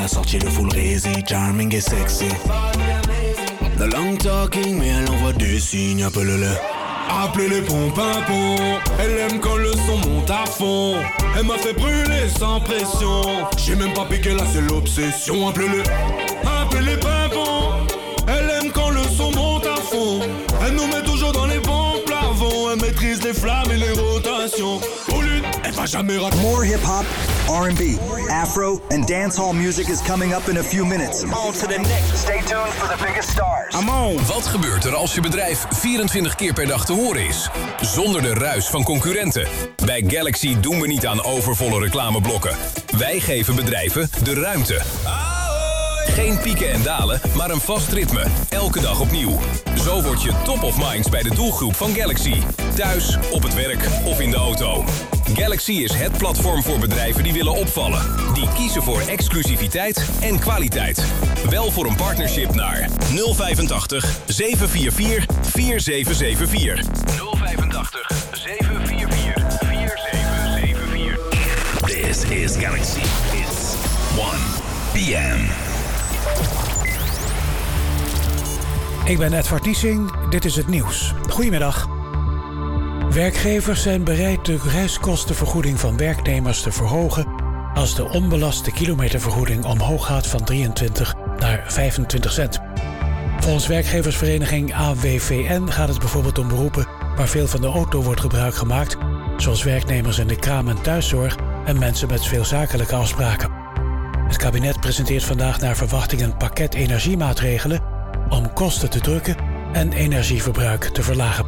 la sortie le full rési, charming et sexy. The long talking, mais elle envoie des signes, appelle-le. Appelez-les pompins. Elle aime quand le son monte à fond. Elle m'a fait brûler sans pression. J'ai même pas piqué là, c'est l'obsession. Appelez-les pimpons. Elle aime quand le son monte à fond. Elle nous met toujours dans les bons plafonds. Elle maîtrise les flammes et les rotations. Elle va jamais rater. More hip-hop, R&B, Afro, and dancehall music is coming up in a few minutes. On to the next. Stay tuned for the biggest stars. I'm on. Wat gebeurt er als je bedrijf 24 keer per dag te horen is? Zonder de ruis van concurrenten. Bij Galaxy doen we niet aan overvolle reclameblokken. Wij geven bedrijven de ruimte. Geen pieken en dalen, maar een vast ritme. Elke dag opnieuw. Zo word je top of minds bij de doelgroep van Galaxy. Thuis, op het werk of in de auto. Galaxy is het platform voor bedrijven die willen opvallen. Die kiezen voor exclusiviteit en kwaliteit. Wel voor een partnership naar 085 744 4774. 085 744 4774. This is Galaxy. It's 1 p.m. Ik ben Edward Niesing, dit is het nieuws. Goedemiddag. Werkgevers zijn bereid de reiskostenvergoeding van werknemers te verhogen als de onbelaste kilometervergoeding omhoog gaat van 23 naar 25 cent. Volgens werkgeversvereniging AWVN gaat het bijvoorbeeld om beroepen waar veel van de auto wordt gebruik gemaakt, zoals werknemers in de kraam- en thuiszorg en mensen met veel zakelijke afspraken. Het kabinet presenteert vandaag naar verwachting een pakket energiemaatregelen om kosten te drukken en energieverbruik te verlagen.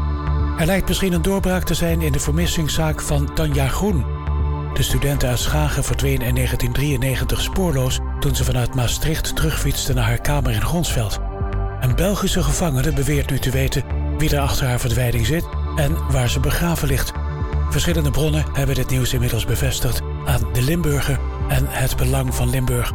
Er lijkt misschien een doorbraak te zijn in de vermissingszaak van Tanja Groen. De studente uit Schagen verdween in 1993 spoorloos toen ze vanuit Maastricht terugfietste naar haar kamer in Gronsveld. Een Belgische gevangene beweert nu te weten wie er achter haar verdwijning zit en waar ze begraven ligt. Verschillende bronnen hebben dit nieuws inmiddels bevestigd aan de Limburger en het Belang van Limburg.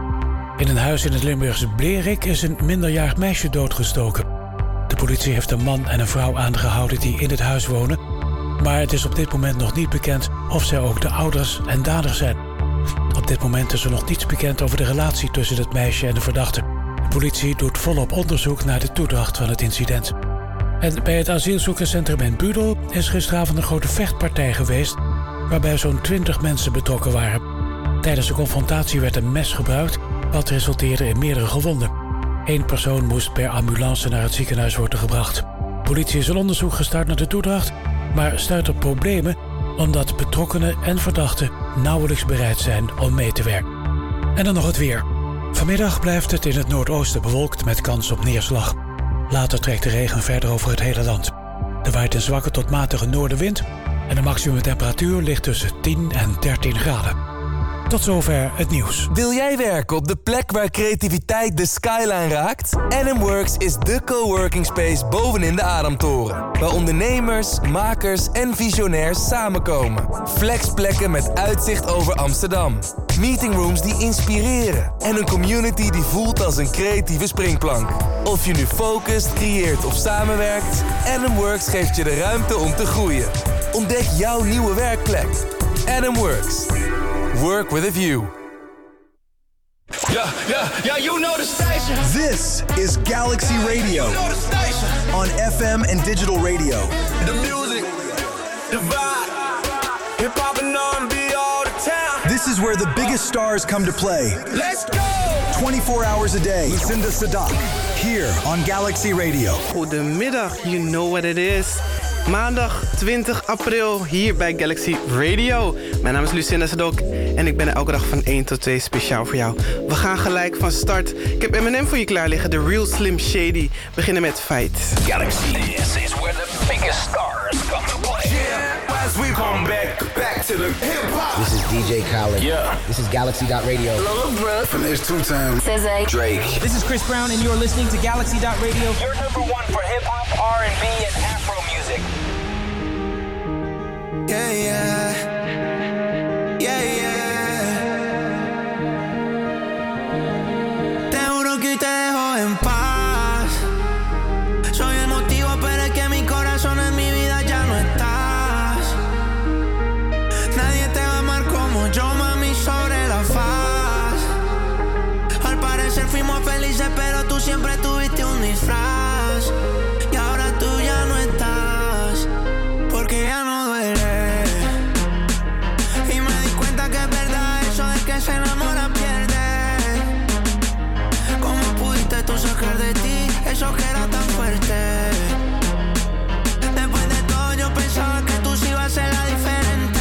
In een huis in het Limburgse Blerik is een minderjarig meisje doodgestoken. De politie heeft een man en een vrouw aangehouden die in het huis wonen, maar het is op dit moment nog niet bekend of zij ook de ouders en daders zijn. Op dit moment is er nog niets bekend over de relatie tussen het meisje en de verdachte. De politie doet volop onderzoek naar de toedracht van het incident. En bij het asielzoekerscentrum in Budel is gisteravond een grote vechtpartij geweest, waarbij zo'n 20 mensen betrokken waren. Tijdens de confrontatie werd een mes gebruikt, wat resulteerde in meerdere gewonden. 1 persoon moest per ambulance naar het ziekenhuis worden gebracht. Politie is een onderzoek gestart naar de toedracht, maar stuit op problemen omdat betrokkenen en verdachten nauwelijks bereid zijn om mee te werken. En dan nog het weer. Vanmiddag blijft het in het noordoosten bewolkt met kans op neerslag. Later trekt de regen verder over het hele land. Er waait een zwakke tot matige noordenwind en de maximumtemperatuur ligt tussen 10 en 13 graden. Tot zover het nieuws. Wil jij werken op de plek waar creativiteit de skyline raakt? NMWorks is de coworking space bovenin de Adamtoren. Waar ondernemers, makers en visionairs samenkomen. Flexplekken met uitzicht over Amsterdam. Meetingrooms die inspireren. En een community die voelt als een creatieve springplank. Of je nu focust, creëert of samenwerkt, NMWorks geeft je de ruimte om te groeien. Ontdek jouw nieuwe werkplek. NMWorks. Work with a view. Yeah, you know the station. This is Galaxy Radio. You know the station. On FM and digital radio. The music, the vibe, hip hop and R&B all the time. This is where the biggest stars come to play. Let's go! 24 hours a day. Lucinda Sadak. Here on Galaxy Radio. Goedemiddag, you know what it is. Maandag 20 april hier bij Galaxy Radio. Mijn naam is Lucinda Sadok en ik ben er elke dag van 1 tot 2 speciaal voor jou. We gaan gelijk van start. Ik heb M&M voor je klaar liggen, The Real Slim Shady. Beginnen met Fight. Galaxy, this is where the biggest stars come to play. Yeah, as we come back to the hip-hop. This is DJ Khaled. Yeah. This is Galaxy.radio. Lil Bruh. From this 2 times. SZA. Drake. This is Chris Brown and you're listening to Galaxy.radio. Your number 1 for hip-hop, R&B, and Afro music. Yeah, yeah. Yeah, yeah. Te juro que te dejo en paz. Soy el motivo, pero es que mi corazón en mi vida ya no estás. Nadie te va a amar como yo, mami, sobre la faz. fuimos felices, pero tú siempre tuviste un disfraz. Y ahora tú ya no estás, porque ya no duele. Y me di cuenta que es verdad eso de que se enamora pierde. ¿Cómo pudiste tú sacar de ti eso que era tan fuerte? Después de todo yo pensaba que tú sí ibas a ser la diferente.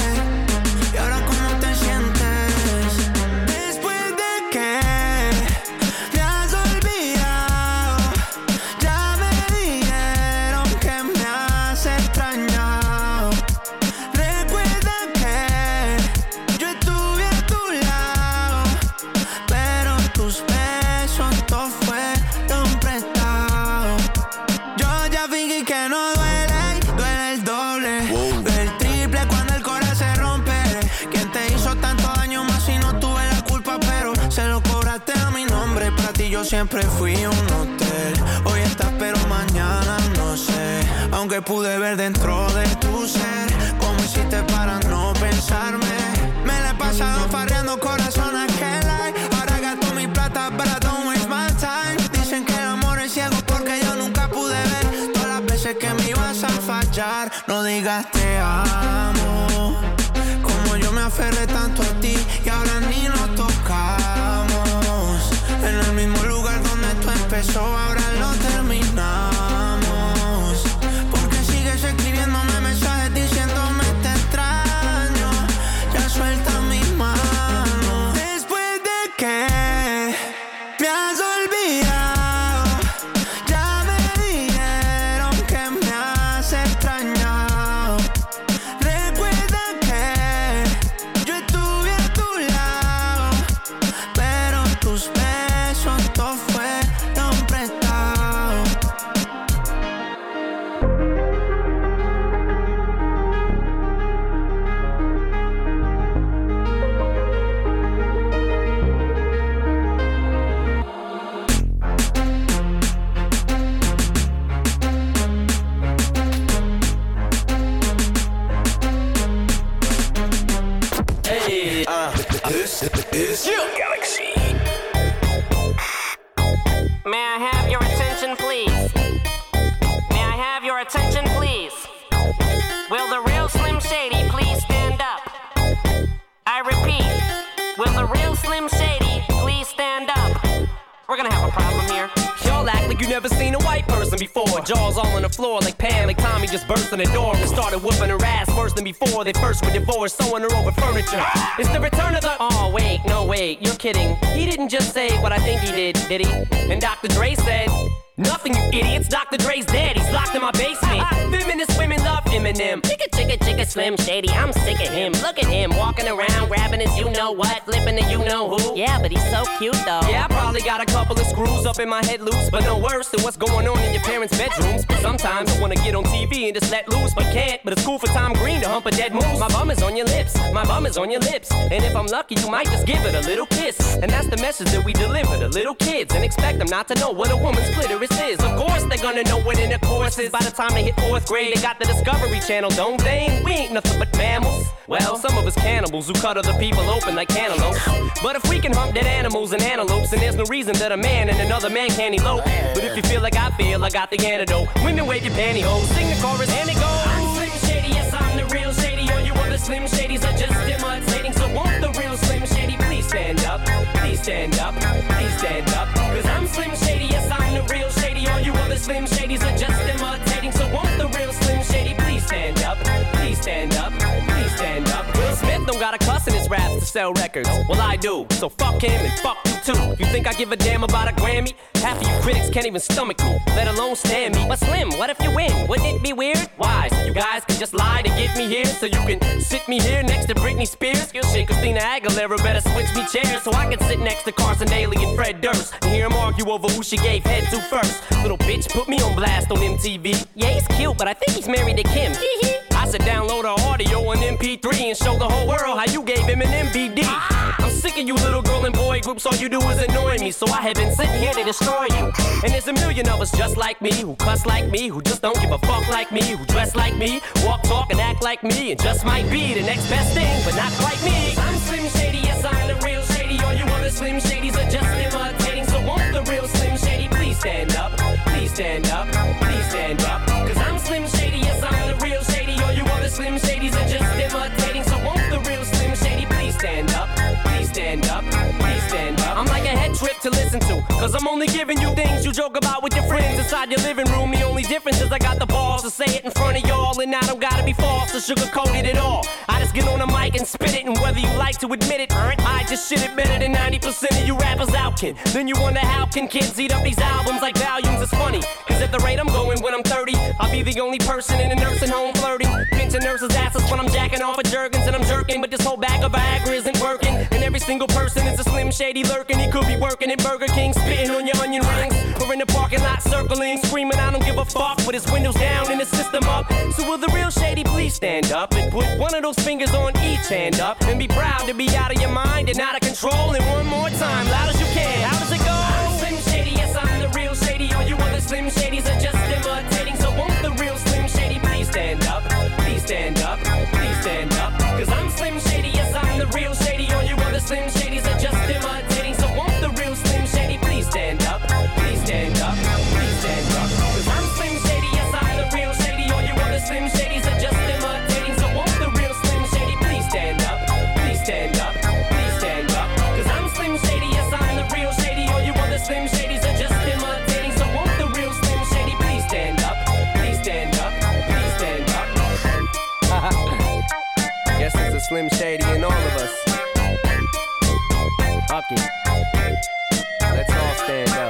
Y ahora ¿cómo te sientes? Después de que me has olvidado, ya me dijeron que me has extrañado. Recuerda que yo estuve a tu lado, pero tus besos todos fueron prestados. Yo ya fingí que no duele, duele el doble, duele el triple cuando el corazón se rompe. ¿Quién te hizo tanto daño más si no tuve la culpa? Pero se lo cobraste a mi nombre. Para ti yo siempre fui un hotel. Hoy estás pero mañana no sé. Aunque pude ver dentro de tu ser cómo hiciste para no pensarme. Me la he pasado farreando corazón a que like. Ahora gasto mi plata but I don't waste my time. Dicen que el amor es ciego porque yo nunca pude ver todas las veces que me ibas a fallar. No digas te amo, como yo me aferré tanto a ti y ahora ni nos tocamos. En el mismo lugar donde esto empezó, ahora lo terminamos. Porque sigues escribiéndome mensajes diciéndome te extraño. Ya suelta mis manos. Después de que me has olvidado, ya me dijeron que me has extrañado. Recuerda que yo estuve a tu lado, pero tus besos todos fueron prestados. This is Galaxy. May I have your attention, please? May I have your attention, please? Will the real Slim Shady please stand up? I repeat, will the real Slim Shady please stand up? We're gonna have a problem here. Y'all act like you never seen a white person before. Jaws all on the floor like Pam, like Tommy just burst in the door and started whooping her ass worse than before. They first were divorced, sewing her over furniture. It's the return of the... Oh, wait, no, wait, you're kidding. He didn't just say what I think he did he? And Dr. Dre said... Nothing, you idiots. Dr. Dre's dead. He's locked in my basement. Feminist women love Eminem. Chicka, Slim Shady. I'm sick of him. Look at him walking around, grabbing his you-know-what, flipping the you-know-who. Yeah, but he's so cute, though. Yeah, I probably got a couple of screws up in my head loose, but no worse than what's going on in your parents' bedrooms. Sometimes I wanna get on TV and just let loose, but can't. But it's cool for Tom Green to hump a dead moose. My bum is on your lips. My bum is on your lips. And if I'm lucky, you might just give it a little kiss. And that's the message that we deliver to little kids and expect them not to know what a woman's clitoris is. Of course they're gonna know what intercourse is. By the time they hit 4th grade, they got the Discovery Channel, don't they? We ain't nothing but mammals. Well, some of us cannibals who cut other people open like cantaloupes. But if we can hump dead animals and antelopes, then there's no reason that a man and another man can't elope. But if you feel like I feel, I got the antidote. Women wave your pantyhose, sing the chorus and it goes. I'm Slim Shady, yes I'm the real Shady. All you other Slim Shadys are just imitating. So won't the real Slim Shady please stand up? Please stand up, please stand up. Cause I'm Slim Shady, yes I'm the real Shady. All you other Slim Shadys are just imitating. So won't the real Slim Shady please stand up? Please stand up, please stand up. Will Smith don't got a cuss in his raps to sell records. Well I do, so fuck him and fuck you too. You think I give a damn about a Grammy? Half of you critics can't even stomach me, let alone stand me. But Slim, what if you win? Wouldn't it be weird? Why? So you guys can just lie to get me here, so you can sit me here next to Britney Spears. Shit, Christina Aguilera better switch me chairs so I can sit next to Carson Daly and Fred Durst and hear them argue over who she gave head to first. Little bitch put me on blast on MTV. Yeah, he's cute, but I think he's married to Kim. I said download her audio on MP3 and show the whole world how you gave him an MVD. I'm sick of you little girl and boy groups, all you do is annoy me, so I have been sitting here to destroy you. And there's a million of us just like me, who cuss like me, who just don't give a fuck like me, who dress like me, walk, talk, and act like me, and just might be the next best thing, but not quite me. I'm Slim Shady, yes I'm the real Shady, all you other Slim Shadys are just imitating. Cause I'm only giving you things you joke about with your friends inside your living room. The only difference is I got the balls to say it in front of y'all, and I don't gotta be false or sugarcoat it at all. I just get on the mic and spit it, and whether you like to admit it, I just shit it better than 90% of you rappers out, kid. Then you wonder how can kids eat up these albums like volumes? It's funny, cause at the rate I'm going when I'm 30, I'll be the only person in a nursing home flirting, pinching nurses' asses when I'm jacking off of Jergens and I'm jerking, but this whole bag of Viagra isn't working, and every single person is a Slim Shady lurking. He could be working at Burger King, spitting on your onion rings, or in the parking lot circling, screaming I don't give a fuck with his windows down and his system up. So will the real Shady please stand up and put one of those fingers on each hand up and be proud to be out of your mind and out of control. And one more time, loud as you can. How does it go? I'm Slim Shady, yes I'm the real Shady. All you other Slim Shadys are just imitating. So won't the real Slim Shady please stand up? Please stand up, please stand up. Cause I'm Slim Shady, yes I'm the real Shady. All you other Slim Shadys are just imitating. So won't the real Slim Shady please stand up? Please stand up, please stand up. Cause I'm Slim Shady, yes I'm the real Shady. All you other Slim Shadys are just imitating. So won't the real Slim Shady please stand up? Please stand up, please stand up. Cause I'm Slim Shady, yes I'm the real Shady. All you other Slim Shadys are just imitating. So won't the real Slim Shady please stand up? Please stand up, please stand up. Yes, there's a Slim Shady in all of us. Okay, let's all stand up.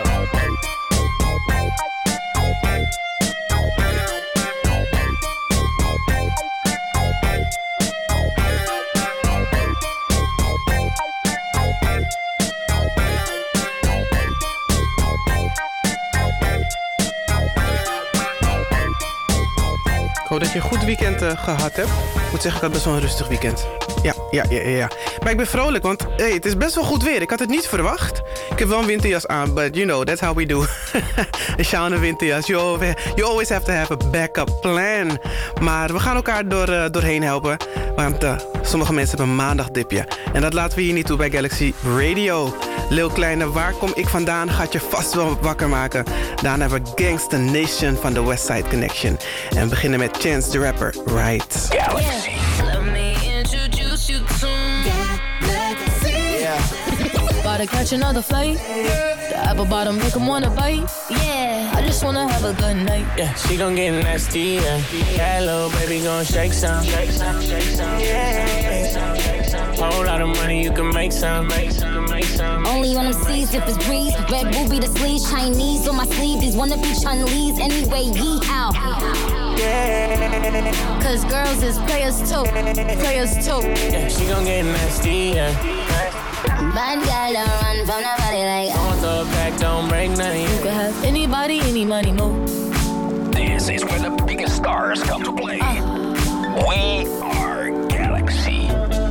Ik hoop dat je een goed weekend gehad hebt. Ik moet zeggen, ik had best wel een rustig weekend. Ja. Maar ik ben vrolijk, want hey, het is best wel goed weer. Ik had het niet verwacht. Ik heb wel een winterjas aan, but you know, that's how we do. Een sjaal en een winterjas. You always have to have a backup plan. Maar we gaan elkaar doorheen helpen. Want sommige mensen hebben een maandagdipje. En dat laten we hier niet toe bij Galaxy Radio. Lil Kleine, waar kom ik vandaan? Gaat je vast wel wakker maken. Daarna hebben we Gangsta Nation van de Westside Connection. En we beginnen met Chance the Rapper, Right. Galaxy. Let me introduce you to Galaxy. Yeah. About to catch another flight. The apple bottom make 'em wanna bite. Yeah, I just wanna have a good night. Yeah, she gon' get nasty, yeah. That little baby gon' shake some. Yeah. Whole lot of money, you can make some. Only on them seas if it's breeze. Red ruby the sleeves, Chinese on my sleeve. These wanna be Chinese anyway, yee-ow. Cause girls is players too. Yeah, she gon' get nasty, yeah. Bad girl don't run from nobody like on the back, don't break nothing. You can have anybody, any money, mo. This is where the biggest stars come to play. We are Galaxy.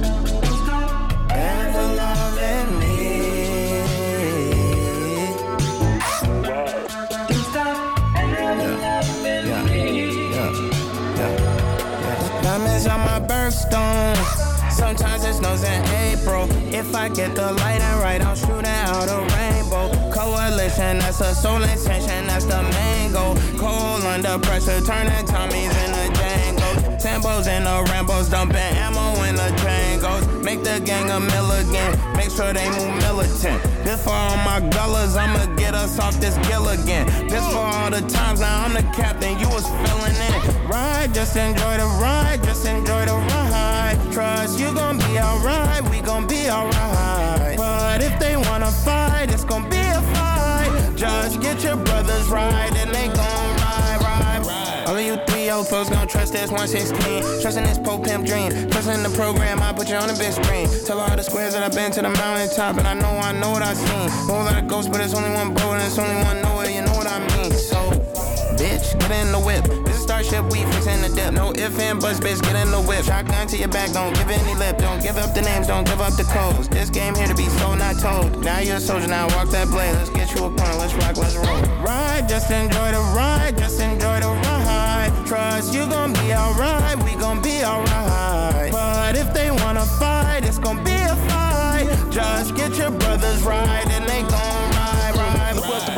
Diamonds on my birthstone. Sometimes it snows in April. If I get the lighting right, I'm shooting out a rainbow. Coalition, that's a soul intention, that's the main goal. Cold under pressure, turning Tommies into Django. Tambos and the Rambos, dumping ammo in the Django's. Make the gang a milligan, make sure they move militant. This for all my gullers, I'ma get us off this Gilligan. This for all the times, now I'm the captain, you was filling in. Ride, just enjoy the ride, just enjoy the ride. Trust you gon' be alright, we gon' be alright. But if they wanna fight, it's gon' be a fight. Just get your brothers right and they gon' ride. All of you 3 old folks gon' trust this 116. Trusting this Pope Pimp dream. Trusting the program, I put you on the big screen. Tell all the squares that I've been to the mountaintop, and I know what I've seen. Know a lot of ghosts, but it's only one boat and it's only one Noah, you know what I mean. So, bitch, get in the whip. This is Starship, we fixin' the dip. No ifs and buts, bitch, get in the whip. Shotgun to your back, don't give any lip. Don't give up the names, don't give up the codes. This game here to be sold, not told. Now you're a soldier, now walk that blade. Let's get you a corner, let's rock, let's roll. Ride, just enjoy the ride, just enjoy the ride. Trust you gon' be alright, we gon' be alright. But if they wanna fight, it's gon' be a fight. Just get your brothers right and they gon' ride.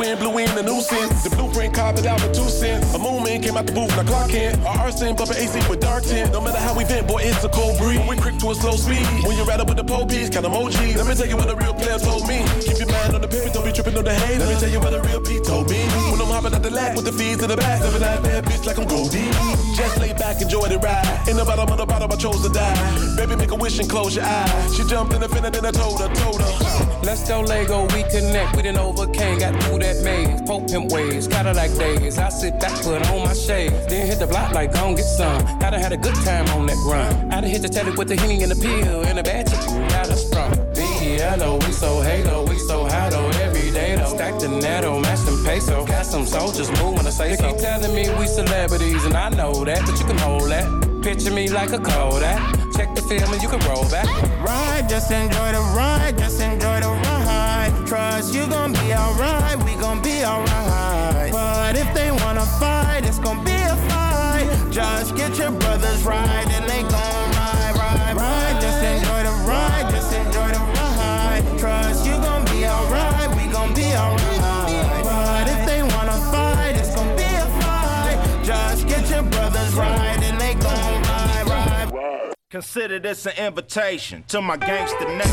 wind blew in the nuisance. The blueprint carved it out for 2 cents. A movement came out the booth, now Clark Kent. Our arson bumping AC with dark tint. No matter how we vent, boy, it's a cold breeze. We quick to a slow speed. When you ride up with the police, count emojis. Let me tell you what the real players told me. Keep your mind on the pivot, don't be tripping on the hay. Let me tell you what the real P told me. When I'm hopping out the lap with the fees to the back, living that bad bitch like I'm Goldie. Just lay back, enjoy the ride. In the bottom of the bottom, I chose to die. Baby, make a wish and close your eyes. She jumped in the fender, then I told her. Let's go Lego, we connect. We done overcame, got through that maze. Pope pimp ways, Cadillac days. I sit back, put on my shades. Then hit the block like gon' get some. Gotta had a good time on that run. I done hit the teddy with the Henny and the pill. And the bad chick got us from. B-E-L-O, we so halo, we so high though. Every day though, stack the netto, match them peso. Got some soldiers move when I say so. They keep telling me we celebrities, and I know that, but you can hold that. Picture me like a Kodak. Check the film and you can roll back. Ride, just enjoy the ride, just enjoy the ride. Trust you gon' be alright, we gon' be alright. But if they wanna fight, it's gon' be a fight. Just get your brothers right and they gon' ride, ride, ride. Just enjoy the ride, just enjoy the ride. Trust you gon' be alright, we gon' be alright. But if they wanna fight, it's gon' be a fight. Just get your brothers right and they gon' ride, ride. Consider this an invitation to my gangster nation.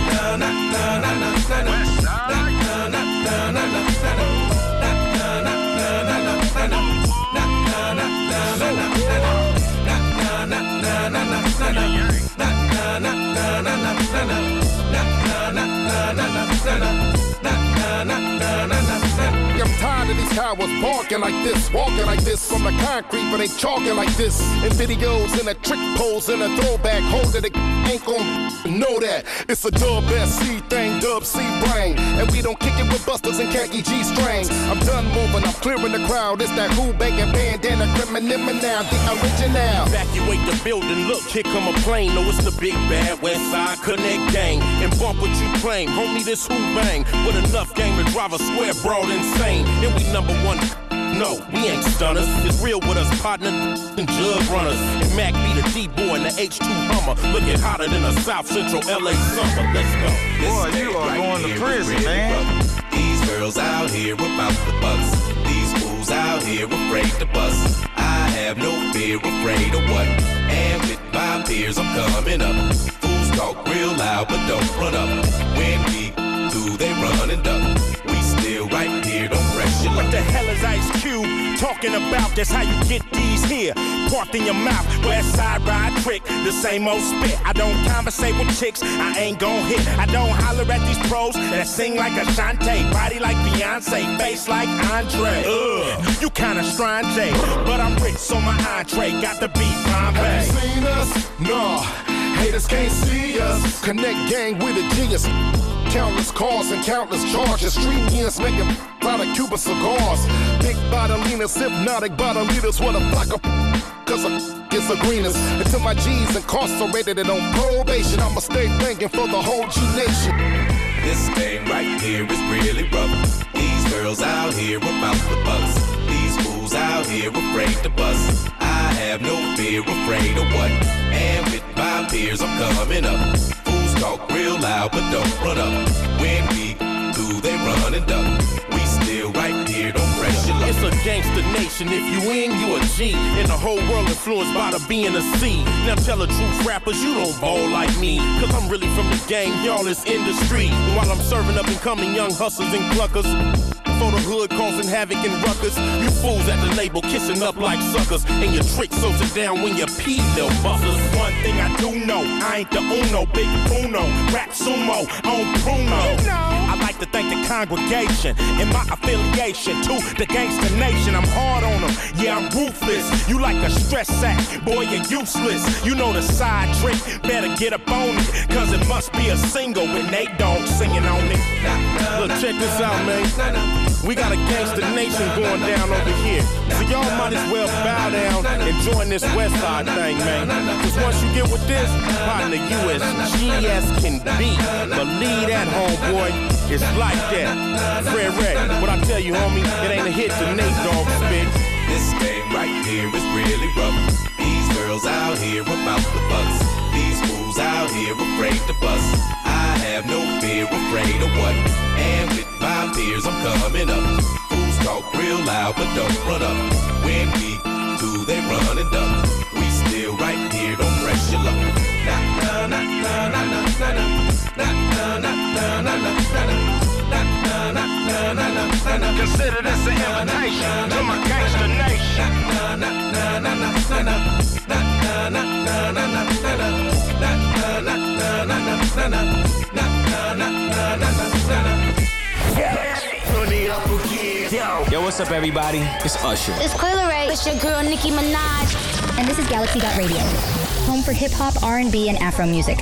I'm tired of these cowards barking like this, walking like this from the concrete, but they chalking like this. In videos, in a trick pose, in a throwback, holding the ain't gon' know that. It's a dub SC thing, dub C brain. And we don't kick it with busters and khaki G strings. I'm done moving, I'm clearing the crowd. It's that who banging bandana, criminal now, the original. Evacuate the building, look, here come a plane. No, it's the big bad West Side Connect gang. And bump what you claim, homie, this who bang. With enough game to drive a square broad insane. And we number one. No, we ain't stunners. It's real with us, partner, and jug runners. And Mac be the D-boy and the H2 Hummer. Looking hotter than a South Central LA summer. Let's go. Boy, you are going to prison, man. These girls out here about the bucks. These fools out here afraid to bust. I have no fear, afraid of what? And with my peers, I'm coming up. Fools talk real loud, but don't run up. When we do, they run and duck. We still right here, don't press your luck. What the hell is Ice Cube talking about? That's how you get these here. Parked in your mouth, West Side ride trick, the same old spit. I don't conversate with chicks, I ain't gon' hit. I don't holler at these pros that sing like Ashanti, body like Beyonce, face like Andre. You kinda strange, but I'm rich, so my entree got the beat Bombay. Have you seen us? Nah, haters can't see us. Connect gang with a genius. Countless cars and countless charges. Street years making out of Cuban cigars. Big bottlers, hypnotic bottle leaders. What a flock of cause it's the greenest. Until my G's incarcerated and on probation, I'ma stay thinking for the whole G Nation. This game right here is really rough. These girls out here about the bucks. These fools out here afraid to bust. I have no fear, afraid of what? And with my peers, I'm coming up. Fools talk real loud, but don't run up. When we do, they run and duck. We still right here, don't press your luck. It's a gangster nation, if you in, you a G. And the whole world influenced by the B and the C. Now tell the truth, rappers, you don't ball like me. Cause I'm really from the game, y'all is industry. And while I'm serving up and coming young hustlers and cluckers, for the hood causing havoc and ruckus. You fools at the label kissing up like suckers. And your tricks so sit down when you pee, little busters. One thing I do know, I ain't the Uno, Big Bruno, rap sumo, on Bruno. I like to thank the congregation and my affiliation to the gangster nation. I'm hard on them, yeah, I'm ruthless. You like a stress sack, boy, you're useless. You know the side trick, better get up on it. Cause it must be a single with Nate Dogg singing on it. Look, check this out, man. We got a gangster nation going down over here. So y'all might as well bow down and join this West Side thing, man. Cause once you get with this, partner, you as GS can be. Believe that, homeboy. It's like that. Fred Red, what I tell you, homie, it ain't a hit to Nate Dogg spit. This game right here is really rough. These girls out here about the bucks. These fools out here afraid to bust. I have no fear, afraid of what? And with my peers, years, I'm coming up. Fools talk real loud, but don't run up. When we do, they run and duck. We still right here, don't press your luck. Na na na na na na na na na na na na na na. Consider this an invitation to my gangster nation. Yo, what's up, everybody? It's Usher. It's Coil Ray. It's your girl, Nicki Minaj. And this is Galaxy.radio, home for hip-hop, R&B, and Afro music.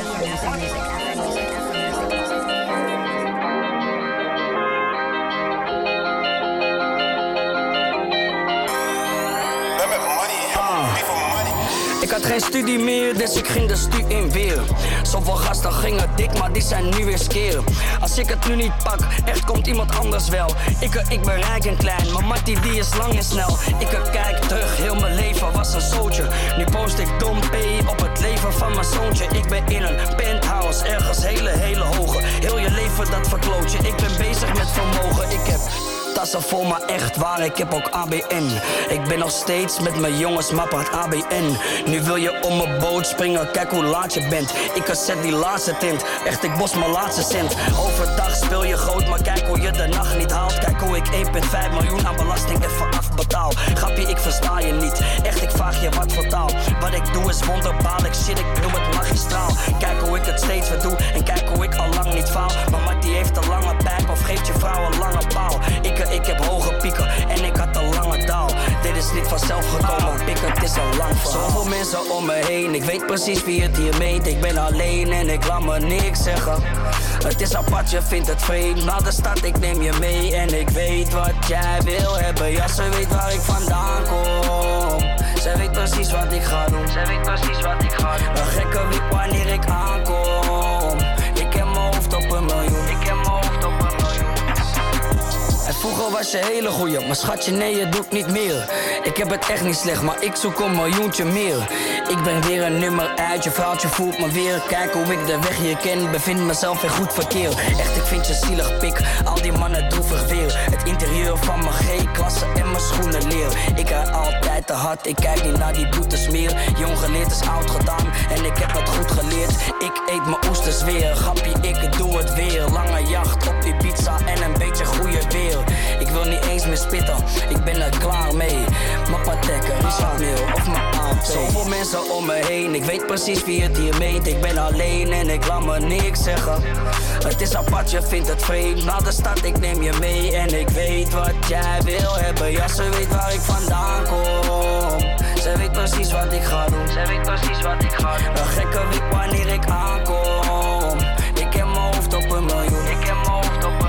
Ik had geen studie meer, dus ik ging de stu in weer. Zoveel gasten gingen dik, maar die zijn nu weer skeer. Als ik het nu niet pak, echt komt iemand anders wel. Ik ben rijk en klein, maar Mattie die is lang en snel. Ik kijk terug, heel mijn leven was een soldier. Nu post ik dom P op het leven van mijn zoontje. Ik ben in een penthouse, ergens hele hoge. Heel je leven dat verkloot je, ik ben bezig met vermogen. Ik heb tassen vol, maar echt waar, ik heb ook ABN. Ik ben nog steeds met mijn jongens, maar praat ABN. Nu wil je om mijn boot springen, kijk hoe laat je bent. Ik zet die laatste tint, echt ik bos mijn laatste cent. Overdag speel je groot, maar kijk hoe je de nacht niet haalt. Kijk hoe ik 1,5 miljoen aan belasting even afbetaal. Grapje, ik versta je niet, echt ik vraag je wat voor taal. Wat ik doe is wonderbaarlijk, shit ik doe het magistraal. Kijk hoe ik het steeds weer doe en kijk hoe ik al lang niet faal. Maar Mike die heeft een lange pijp of geeft je vrouw een lange paal. Ik heb hoge pieken en ik had een lange daal. Dit is niet vanzelf gekomen, pikken, het is een lang verhaal. Zoveel mensen om me heen, ik weet precies wie het hier meent. Ik ben alleen en ik laat me niks zeggen. Het is apart, je vindt het vreemd. Naar de stad, ik neem je mee en ik weet wat jij wil hebben. Ja, ze weet waar ik vandaan kom. Zij weet precies wat ik ga doen. Zij weet precies wat ik ga doen. Een gekke wiek wanneer ik aankom. Ik heb mijn hoofd op een miljoen. Ik heb mijn hoofd op een miljoen. En vroeger was je hele goeie, maar schatje nee je doet niet meer. Ik heb het echt niet slecht, maar ik zoek een miljoentje meer. Ik breng weer een nummer uit, je vrouwtje voelt me weer. Kijk hoe ik de weg hier ken, bevind mezelf in goed verkeer. Echt ik vind je zielig pik, al die mannen droevig weer. Het interieur van mijn G-klasse en mijn schoenen leer. Ik rijd altijd te hard, ik kijk niet naar die boetes meer. Jong geleerd is oud gedaan en ik heb het goed geleerd. Ik eet mijn oesters weer, grappie ik doe het weer. Lange jacht op die pizza en een beetje goede weer. Ik wil niet eens meer spitten, ik ben er klaar mee. Mijn Patek, Richard Mille of mijn AP. Zoveel mensen om me heen, ik weet precies wie het hier meent. Ik ben alleen en ik laat me niks zeggen. Het is apart, je vindt het vreemd. Naar de stad, ik neem je mee en ik weet wat jij wil hebben. Ja, ze weet waar ik vandaan kom. Zij weet precies wat ik ga doen. Zij weet precies wat ik ga doen. Een gekke week wanneer ik aankom. Ik heb mijn hoofd op een miljoen. Ik heb mijn hoofd op een miljoen.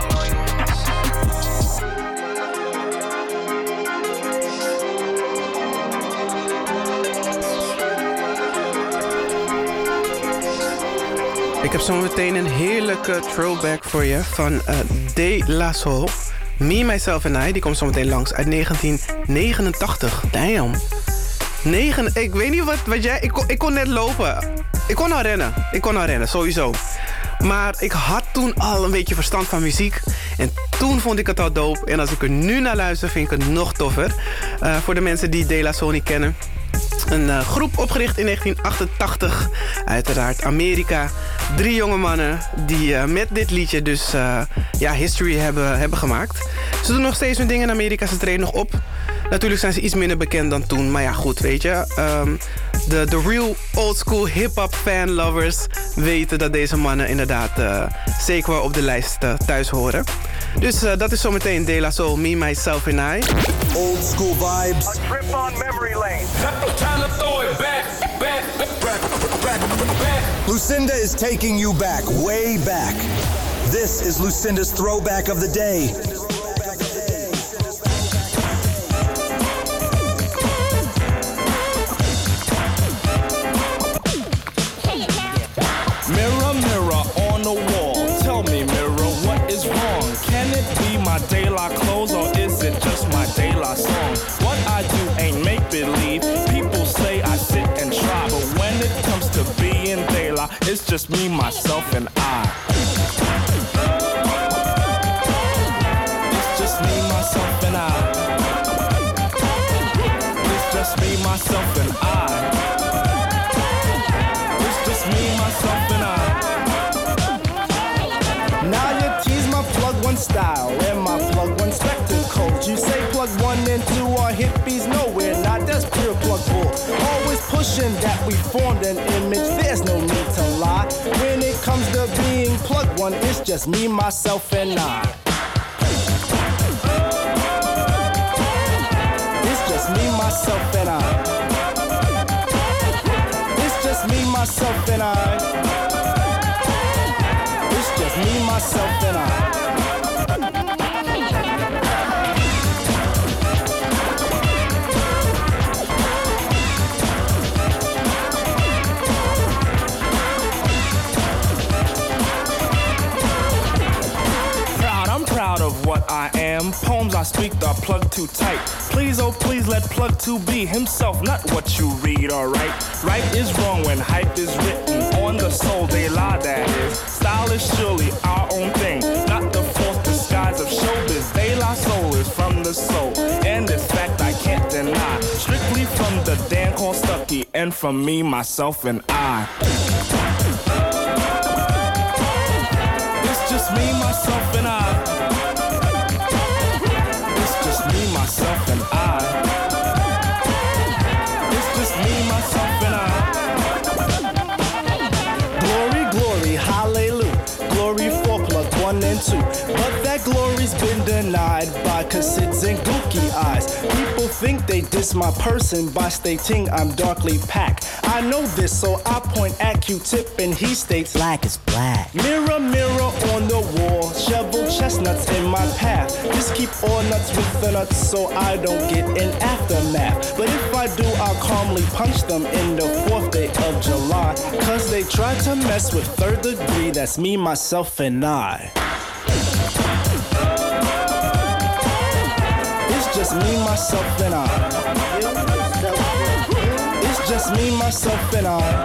Ik heb zo meteen een heerlijke throwback voor je van De La Soul. Me, Myself and I, die komt zo meteen langs uit 1989. Damn. Ik weet niet wat jij... Ik kon net lopen. Ik kon al rennen, sowieso. Maar ik had toen al een beetje verstand van muziek. En toen vond ik het al dope. En als ik er nu naar luister, vind ik het nog toffer. Voor de mensen die De La Soul niet kennen. Een groep opgericht in 1988. Uiteraard Amerika. 3 jonge mannen die met dit liedje dus history hebben gemaakt. Ze doen nog steeds hun dingen in Amerika. Ze treden nog op. Natuurlijk zijn ze iets minder bekend dan toen. Maar ja, goed, weet je. De real old school hip-hop fan lovers weten dat deze mannen inderdaad zeker wel op de lijst thuis horen. Dus dat is zometeen De La Soul, Me, Myself and I. Old school vibes. A trip on memory lane. Time to throw it back. Lucinda is taking you back, way back. This is Lucinda's throwback of the day. Mirror, mirror on the wall, tell me, mirror, what is wrong? Can it be my De La clothes or is it just my De La song? What I do ain't make-believe, people say I sit and try, but when it comes to being De La, it's just me, myself, and I. one style and my plug one spectacles. You say plug 1 and 2 are hippies? No, we're not. That's pure plug bull. Always pushing that we formed an image. There's no need to lie. When it comes to being plug one, it's just me, myself, and I. It's just me, myself, and I. It's just me, myself, and I. It's just me, myself, and I. Of what I am, poems I speak are plugged too tight. Please, oh please, let plug 2 be himself, not what you read, alright? Right is wrong when hype is written on the soul, they lie, that is. Style is surely our own thing, not the false disguise of showbiz. De La Soul is from the soul, and this fact I can't deny. Strictly from the Dan called Stucky, and from me, myself, and I. It's just me, myself, and I. Me, myself, and I. It's just me, myself, and I. Glory, glory, hallelujah. Glory for plug 1 and 2. But that glory's been denied by cassids and gookie eyes. People think they diss my person by stating I'm darkly packed. I know this, so I point at Q-Tip and he states black is black. Mirror, mirror on the wall, shovel chestnuts in my path. Just keep all nuts with the nuts so I don't get an aftermath. But if I do, I'll calmly punch them in the 4th day of July. Cause they tried to mess with 3rd degree, that's me, myself, and I. It's just me, myself, and I. It's just me, myself, and I.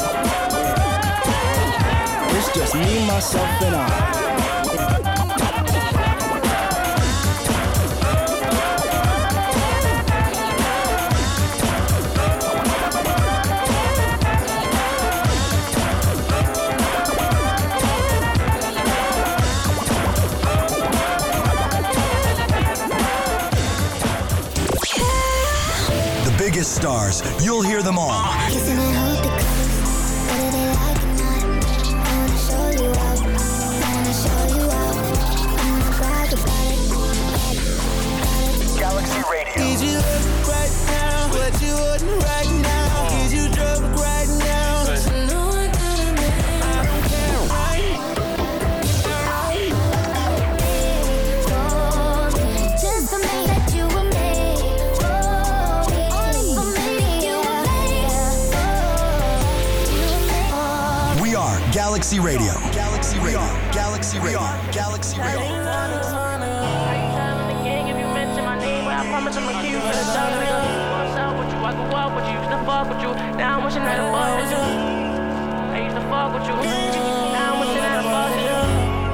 It's just me, myself, and I. Biggest stars, you'll hear them all. Galaxy Radio. Is you up right now? What you wouldn't right now? Is you drunk right now? No, I gotta make I don't care right. Just to make that you were made. Only for me, you were made. We are Galaxy Radio. Galaxy Radio. Galaxy Radio. Galaxy Radio. I promise I'ma keep you for the dog, nigga. Once out with you, I grew up with you. Used to fuck with you. Now I'm wishing that I fuck with you. I used to fuck with you. Now I'm wishing that I fuck with you.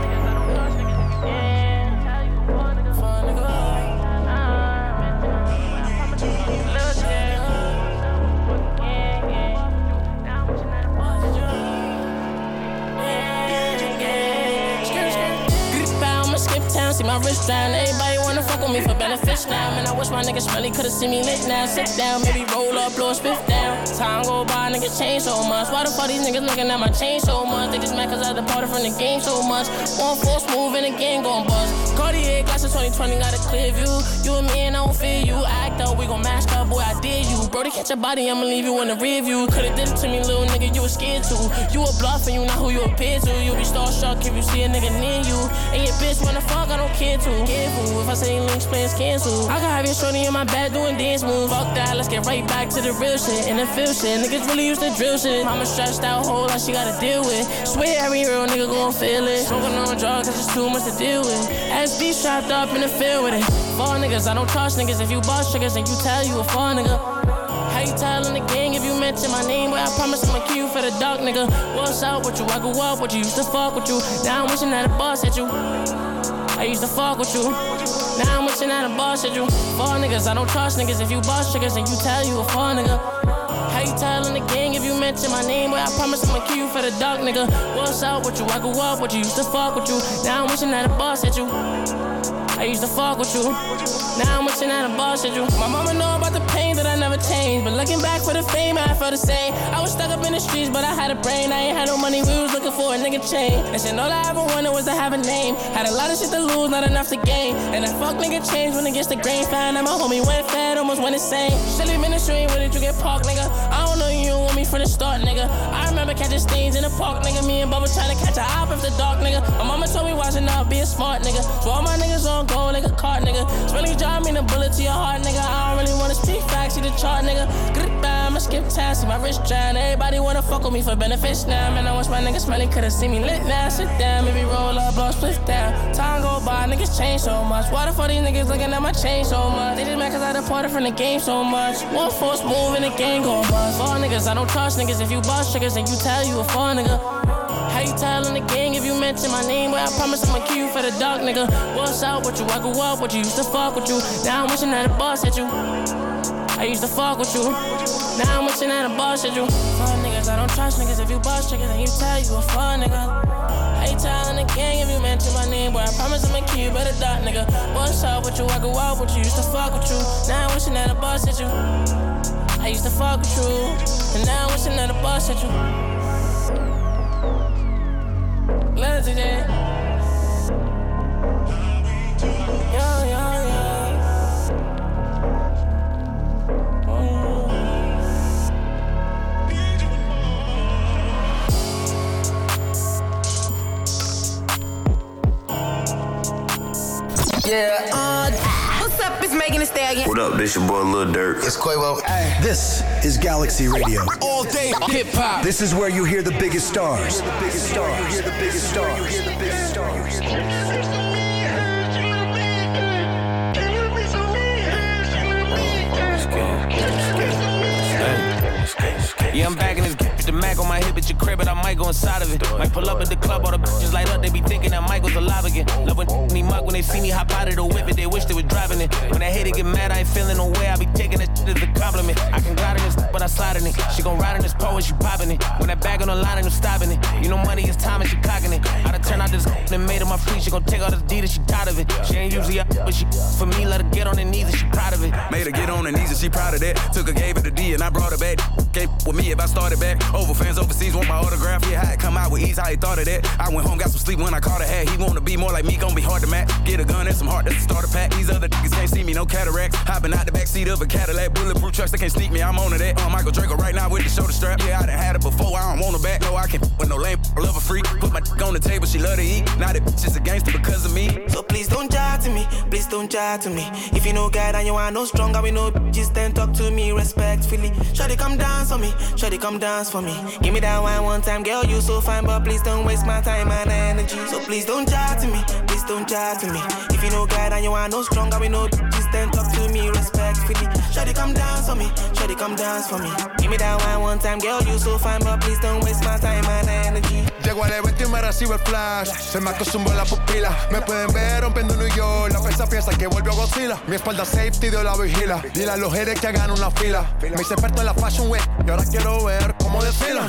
See my wrist down, everybody wanna fuck with me for benefits now. Man, I wish my niggas really could've seen me lit now. Sit down, maybe roll up, blow a spiff down. Time go by, niggas change so much. Why the fuck these niggas looking at my chain so much? They just mad cause I departed from the game so much. One force move and the game gon' bust. Cartier glasses 2020 got a clear view. You and me and I don't fear you. Act up, we gon' mash up, boy, I dare you. Bro, they catch your body, I'ma leave you in the rear view. Could've did it to me, little nigga, you was scared to. You a bluff and you not who you appear to. You be starstruck if you see a nigga near you. And your bitch wanna fuck, I don't care to. Careful, if I say links, plans cancel. I can have your shorty in my bed doing dance moves. Fuck that, let's get right back to the real shit. And the feel shit, niggas really used to drill shit. Mama stressed out, whole lot she gotta deal with. Swear every real nigga gon' feel it. Smoking on drugs, cause it's too much to deal with. SB strapped up in the field with it. Fall niggas, I don't trust niggas. If you bust triggers, then you tell you a fall nigga. How you tellin' the gang if you mention my name? But I promise I'ma kill you for the dark nigga. What's up with you? I grew up with you, used to fuck with you. Now I'm wishing that a boss hit you. I used to fuck with you. Now I'm wishing that a boss hit you. Fall niggas, I don't trust niggas. If you bust triggers, then you tell you a fall nigga. How you telling the gang if you mention my name? Boy, I promise I'ma kill you for the dog, nigga. What's up with you? I grew up with you, used to fuck with you. Now I'm wishing that a boss at you. I used to fuck with you. Now I'm wishing that a boss at you. My mama know about the pain that I never changed, but looking back for the fame, I felt the same. I was stuck up in the streets, but I had a brain. I ain't had no money, we was looking for a nigga chain. And shit, all I ever wanted was to have a name. Had a lot of shit to lose, not enough to gain. And that fuck nigga changed when it gets the grain. Found out my homie went fat, almost went insane. Shit, leave in the street, where did you get parked, nigga? I don't know you don't want me from the start, nigga. I remember catching stains in the park, nigga. Me and Bubba trying to catch a op after dark, nigga. My mama told me watching out, be a smart, nigga. So all my niggas on go like a cart, nigga. Spilling job mean a bullet to your heart, nigga. I don't really wanna speak facts, see the chart, nigga. Goodbye, I'ma skip time, see my wrist drown. Everybody wanna fuck with me for benefits now. Man, I wish my niggas smelly could've seen me lit now. Sit down, maybe roll up, blow split down. Time go by, niggas change so much. Why the fuck these niggas looking at my chain so much? They just mad cause I departed from the game so much. One force move and the game gon' bust. Fall niggas, I don't trust niggas. If you bust triggers, then you tell you a fall nigga. How you telling the gang if you mention my name? Boy, I promise I'ma kill you for the dog, nigga. What's up with you? I grew up with you, used to fuck with you. Now I'm wishing that a boss at you. I used to fuck with you. Now I'm wishing that a boss at you. Fuck niggas, I don't trust niggas. If you bust triggers, then you tell you a fuck nigga. How you telling the gang if you mention my name? Boy, I promise I'ma kill you for the dog, nigga. What's up with you? I grew up with you, used to fuck with you. Now I'm wishing that a boss at you. I used to fuck with you, and now I'm wishing that a boss at you. Let's do that. Yeah, yeah, yeah. Yeah. What's up? It's Megan Thee Stallion. What up? This your boy Lil Durk. It's Quavo. Hey. This is Galaxy Radio. All day hip hop. This is where you hear the biggest stars. You hear the biggest stars. You hear the biggest stars. You hear the biggest stars. Yeah, I'm back in this with the Mac on my hip at your crib, but I might go inside of it. Might pull up at the club, all the bitches light up, they be thinking that Michael's alive again. Love when me mug when they see me hop out of the whip, it they wish they was driving it. When that hater get mad, I ain't feeling no way, I be taking that shit as a compliment. I can glide in this, but I slide in it. She gon' ride in this pole and she popping it. When that bag on the line and I'm stopping it. You know money is time and she cocking it. I done turn out this and made her my free, she gon' take all this D that she tired of it. She ain't usually up, but she for me, let her get on her knees and she proud of it. Made her get on her knees and she proud of that. Took her, gave her the D and I brought her back. Came with me if I started back. Over fans overseas want my autograph. Yeah, how it come out with ease, how he thought of that. I went home, got some sleep when I caught a hat. He wanna be more like me, gon' be hard to match. Get a gun and some heart, that's the starter pack. These other niggas can't see me, no cataracts. Hopping out the backseat of a Cadillac. Bulletproof trucks, they can't sneak me, I'm on to that. Michael Draco right now with the shoulder strap. Yeah, I done had it before, I don't want her back. No, I can't with no lame, love her free. Put my dick on the table, she love to eat. Now that bitch is a gangster because of me. So please don't judge to me, please don't judge to me. If you know God and you are no stronger, we know just then talk to me respectfully. Shawty come dance for me, shawty come dance for me. Give me that one time, girl, you so fine, but please don't waste my time and energy. So please don't judge to me, please don't judge to me. If you know God and you are no stronger, we know just then talk to me respectfully. Shawty come dance for me, shawty come dance for me. Give me that one time, girl, you so fine, but please don't waste my time and energy. Llego al evento y me recibe el flash. Se me acostumbró la pupila. Me pueden ver rompiendo New York. La pesa piensa que volvió Godzilla. Mi espalda safety de la vigila. Dile a los haters que hagan una fila. Me hice experto en la fashion week y ahora quiero ver cómo desfilan.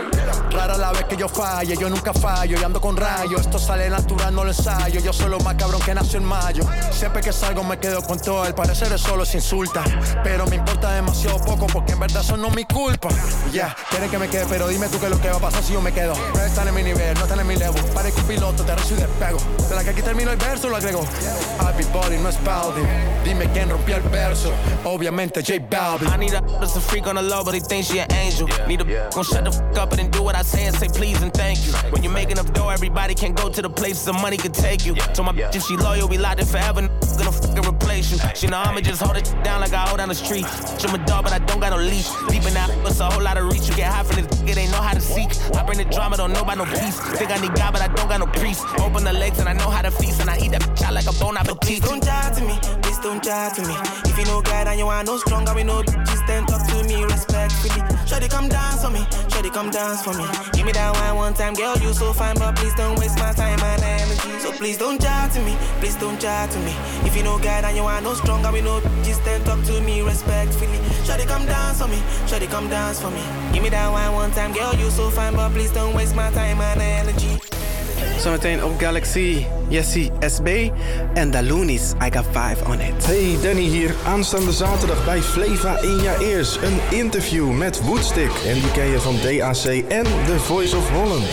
Rara la vez que yo falle, yo nunca fallo. Y ando con rayos, esto sale natural, no lo ensayo. Yo soy lo más cabrón que nació en mayo. Siempre que salgo me quedo con todo. Al parecer es solo se insulta. Pero me importa demasiado poco porque en verdad eso no es mi culpa. Ya, quieren que me quede, pero dime tú qué es lo que va a pasar si yo me quedo. No están en mi nivel, no están en mi level. Parezco un piloto, te rezo y despego. De la que aquí termino el verso lo agrego. Happy body, no es Balvin. Dime quién rompió el verso. Obviamente J Balvin. I need a that's a freak on the low, but they think she an angel. Need a gon' shut the fuck up and do what I say and say please and thank you. When you're making up dough, everybody can go to the places the money can take you. So my bitch, if she loyal, we locked in forever. Gonna fucking replace you. She know I'ma just hold it down like I hold down the street. I'm a dog, but I don't got no leash. Deep in that, it's a whole lot of reach. You get high from this, it ain't know how to seek. I bring the drama, don't know about no peace. Think I need God, but I don't got no priest. Open the legs and I know how to feast. And I eat that bitch out like a bon appetit. Please don't chat to me, please don't chat to me. If you know God and you are no stronger, we know just then talk to me respectfully. Shawty come dance for me, shawty come dance for me. Give me that one time, girl, you so fine, but please don't waste my time and energy. So please don't chat to me, please don't chat to me. If you know God and you are no stronger, we know just then talk to me respectfully. Shawty come dance for me, shawty come dance for me. Give me that one time, girl, you so fine, but please don't waste my time and energy. Zometeen op Galaxy, Jessie SB en Dalunis, I Got 5 on It. Hey, Danny hier. Aanstaande zaterdag bij Fleva in Jaar Eers. Een interview met Woodstick. En die ken je van DAC en The Voice of Holland.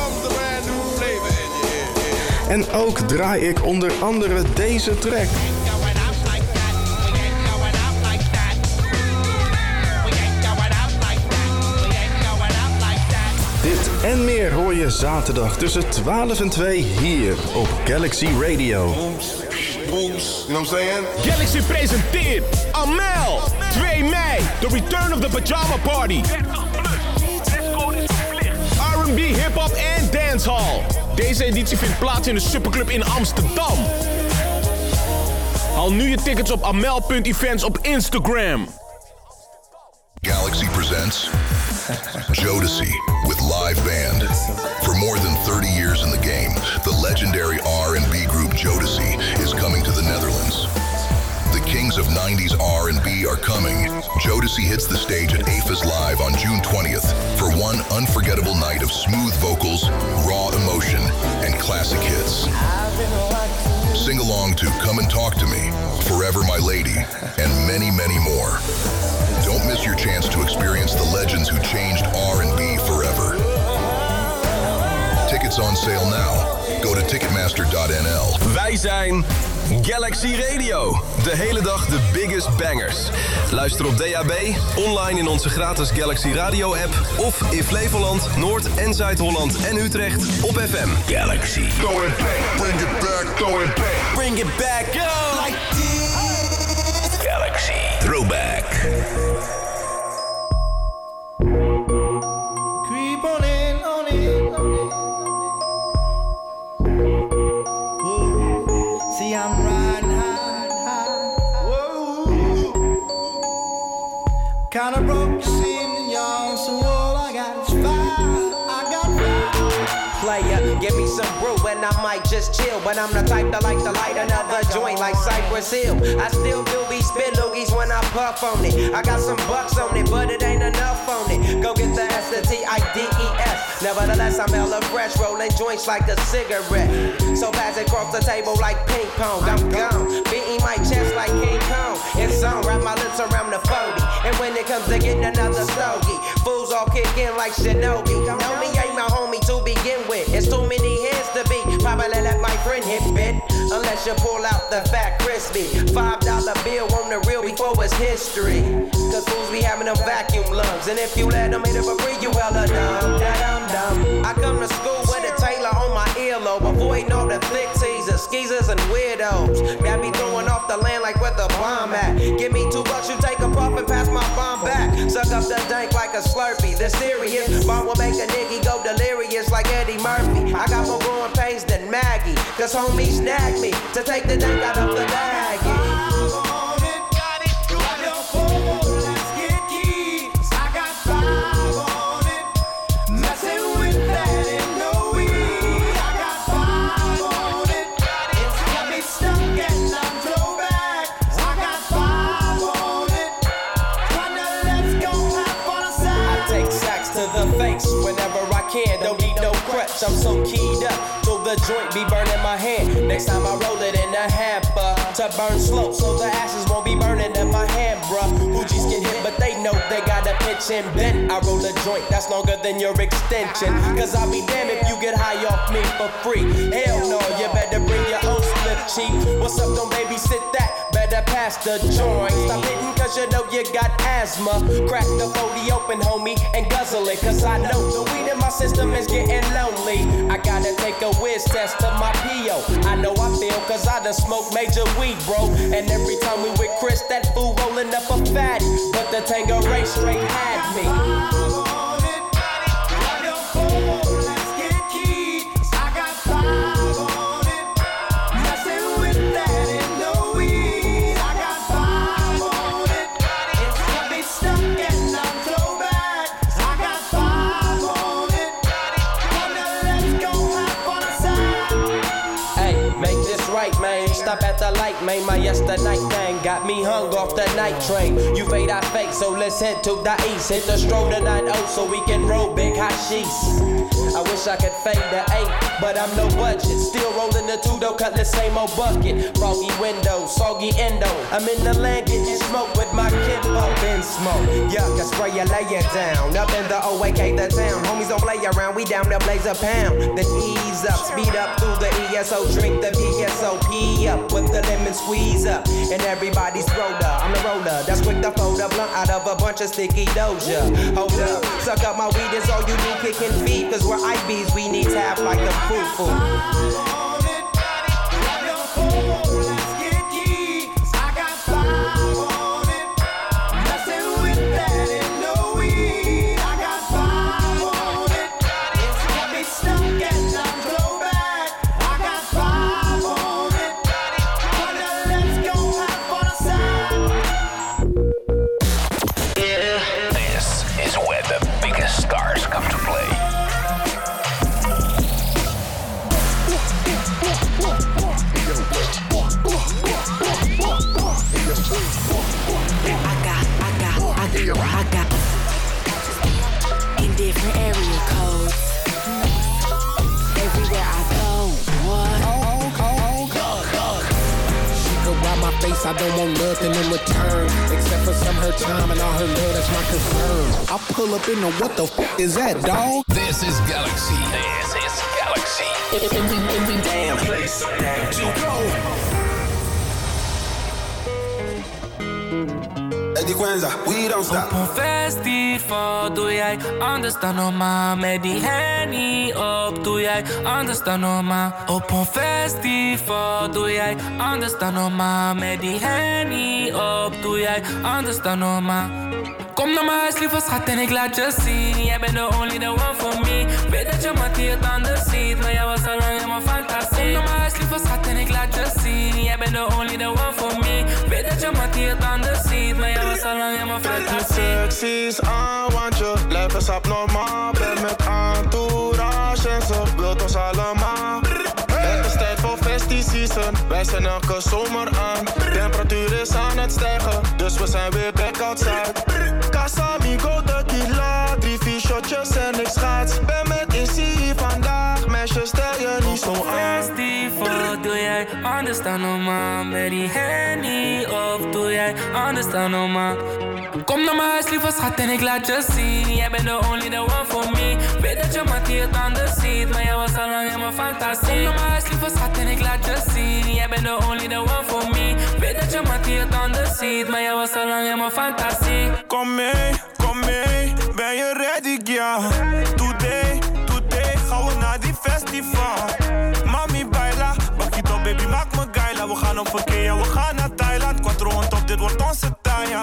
En ook draai ik onder andere deze track. Dit en meer hoor je zaterdag tussen 12 en 2 hier op Galaxy Radio. Booms, you know what I'm saying? Galaxy presenteert Amel, 2 mei, The Return of the Pajama Party. R&B, hip-hop en dancehall. Deze editie vindt plaats in de Superclub in Amsterdam. Haal nu je tickets op amel.events op Instagram. Galaxy presents Jodeci with live band. For more than 30 years in the game, the legendary R&B group Jodeci is coming to the Netherlands. The kings of 90s R&B are coming. Jodeci hits the stage at AFAS Live on June 20th for one unforgettable night of smooth vocals, raw emotion, and classic hits. Sing along to Come and Talk to Me, Forever My Lady, and many, many more. Don't miss your chance to experience the legends who changed R&B forever. Tickets on sale now. Go to ticketmaster.nl. Wij zijn Galaxy Radio. De hele dag de biggest bangers. Luister op DAB, online in onze gratis Galaxy Radio app of in Flevoland, Noord- en Zuid-Holland en Utrecht op FM. Galaxy. Throw it back, bring it back, throw it back. Bring it back, go! Like this. Galaxy Throwback. Creep on in, on in, on in. Whoa. See, I'm riding high, high. Whoa. Kinda broke, you see, y'all, so all I got is fire. I got fire. Player, give me some brew and I might just chill. But I'm the type that like to light another joint like Cypress Hill. I still do be spit loogies when I puff on it. I got some bucks on it, but it ain't enough on it. Go get the S, the T-I-D-E-S. Nevertheless, I'm hella fresh, rolling joints like a cigarette. So pass it across the table like ping pong. I'm gone, beating my chest like King Kong. It's on, wrap my lips around the 40. And when it comes to getting another stogie, fools all kick in like Shinobi. Know me ain't my homie to begin with. It's too many hands to be. Probably let my friend hit bit. Unless you pull out the fat crispy $5 bill on the real before it's history. Cause fools be having them vacuum lungs. And if you let them hit it for free, you hella dumb. Da-dum-dum. I come to school with a tailor on my earlobe. Avoiding all the thick teasers, skeezers, and weirdos. Got me throwing off the land like where the bomb at. Give me $2, you take a puff and pass my bomb back. Suck up the dank like a Slurpee. The serious bomb will make a nigga go delirious like Eddie Murphy. I got more growing pains than Maggie. Cause homie snagged me to take the dank out of the baggie. Don't need no crutch, I'm so keyed up. So the joint be burning my hand. Next time I roll it in a hamper to burn slow, so the ashes won't be burning in my hand, bruh. Hoogies get hit, but they know they gotta pitch and bend. I roll a joint that's longer than your extension. Cause I'll be damned if you get high off me for free. Hell no, you better bring your own slip cheek. What's up, don't babysit that? Better pass the joint. Stop hitting cause you know you got asthma. Crack the 40 open, homie, and guzzle it. Cause I know the weed in my system is getting lonely. I gotta take a whiz test to my P.O. I know I feel cause I done smoked major weed, bro. And every time we with Chris, that fool rolling up a fatty. But the Tangeray straight had me. Let's get key. I got 5 on it. Messing with that. stop at the light, man. My yesterday thing got me hung off the night train. You fade, I fake, so let's head to the east. Hit the stroll to 9-0 so we can roll big hot sheets. I wish I could fade the 8, but I'm no budget. Still rolling the 2 though, cut the same old bucket. Froggy window, soggy endo. I'm in the land getting smoke with my Kimbo. Been smoke, yuck, I spray you, lay it down. Up in the OAK, the town. Homies don't play around, we down to blaze a pound. Then ease up, speed up through the ESO. Drink the VSOP up with the lemon squeeze up. And everybody's roller, I'm the roller. That's quick to fold a blunt out of a bunch of sticky doja. Hold up, suck up my weed, it's all you do, kicking feet. Cause we're IBs, we need tap like the foo-foo. I got in different area codes. Everywhere I go, what? She could ride my face, I don't want nothing in return. Except for some her time and all her love, that's my concern. I pull up in the what the f is that, dog? This is Galaxy. This is Galaxy. Every damn place that you go. We don't stop. Op een festival doe jij anders dan normaal. Met die Henny op doe jij anders dan normaal. Op een festival doe jij anders dan normaal. Met die Henny op doe jij anders dan normaal. Kom naar mijn huis, lieve schat, en ik laat je zien. Jij bent the only the one for me. Weet dat je mattie het anders ziet, maar jij was al lang in mijn fantasie. Kom naar mijn huis, lieve schat, en ik laat je zien. Jij bent the only the one for me. Weet dat je mattie het anders ziet, maar jij was al lang in mijn fantasie. Sexy's aan, want je lijf is abnormaal. Ben met entourage en ze wilt ons allemaal. Het is tijd voor festiseason, wij zijn elke zomer aan. Temperatuur is aan het stijgen, dus we zijn weer back outside. Casamigo, tequila, 3-4 shotjes en ik schaats. Ben met Izzy vandaag, meisje stel je niet zo aan. Festival doe jij anders dan normaal. Met die Henny op doe jij anders dan normaal. Kom naar mijn huis, lieve schat, en ik laat je zien. Jij bent the only the one for me. Weet dat je mattie het anders ziet, maar jij was al lang in mijn fantasie. Kom naar mijn huis, lieve schat, en ik laat je zien. Jij bent the only the one for me. Weet dat je mattie het anders ziet, maar jij was al lang in mijn fantasie. Kom mee, ben je ready, ja? Today, gaan we naar die festival. Mami baila, bakito baby, maak me geila. We gaan op verkeer, ja, we gaan naar Thailand. Quattro on top, dit wordt onze tanja.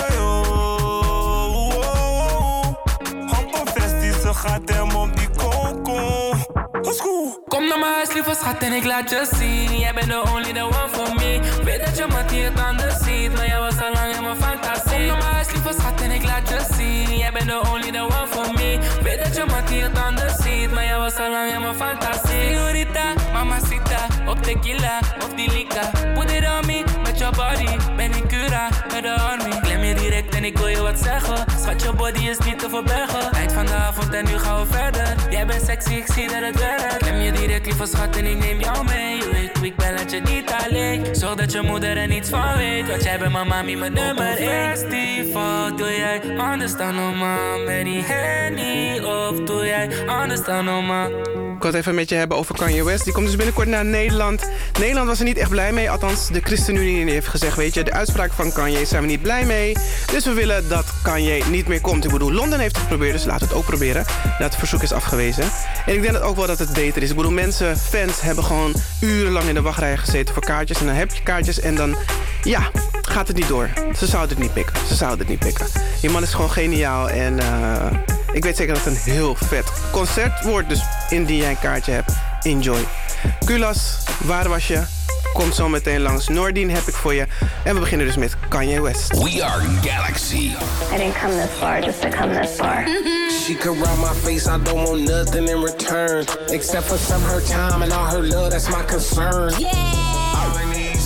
Hop een festie, ze gaat hem op die coco. Kom naar mijn huis, lieve schat, en ik laat je zien. Jij bent the only the one for me. Weet dat je mattie het anders ziet, maar jij was al lang in mijn fantasie. Kom naar mijn huis, lieve schat, en ik laat je zien. Jij bent the only the one for me. Weet dat je mattie het anders ziet, maar jij was al lang in mijn fantasie. Señorita, mamacita, op tequila, of die lika. Put it on me, met your body. Ben ik cura, met de army. Klem je direct en ik wil je wat zeggen. Schat, je body is niet te verbergen. Eind van de avond en nu gaan we verder. Jij bent sexy, ik zie dat het werkt. Klem je direct, lieve schat, en ik neem jou mee. Je weet hoe ik ben, laat je niet alleen. Zorg dat je moeder er niets van weet, want jij bent mijn mami, mijn nummer 1. Festival doe jij anders dan normaal. Met die Henny op doe jij anders dan normaal. Ik wil het even met je hebben over Kanye West. Die komt dus binnenkort naar Nederland. Nederland was er niet echt blij mee. Althans, de ChristenUnie heeft gezegd, weet je, de uitspraak van Kanye zijn we niet blij mee. Dus we willen dat Kanye niet meer komt. Ik bedoel, Londen heeft het geprobeerd, dus laten we het ook proberen. Dat verzoek is afgewezen. En ik denk dat ook wel dat het beter is. Ik bedoel, mensen, fans hebben gewoon urenlang in de wachtrij gezeten voor kaartjes. En dan heb je kaartjes en dan, ja, gaat het niet door. Ze zouden het niet pikken. Die man is gewoon geniaal en ik weet zeker dat het een heel vet concert wordt. Dus indien jij een kaartje hebt, enjoy. Kulas, waar was je? Komt zo meteen langs. Noordien heb ik voor je. En we beginnen dus met Kanye West. We are Galaxy. I didn't come this far just to come this far. She could ride my face, I don't want nothing in return. Except for some her time and all her love, that's my concern. Yeah! All I need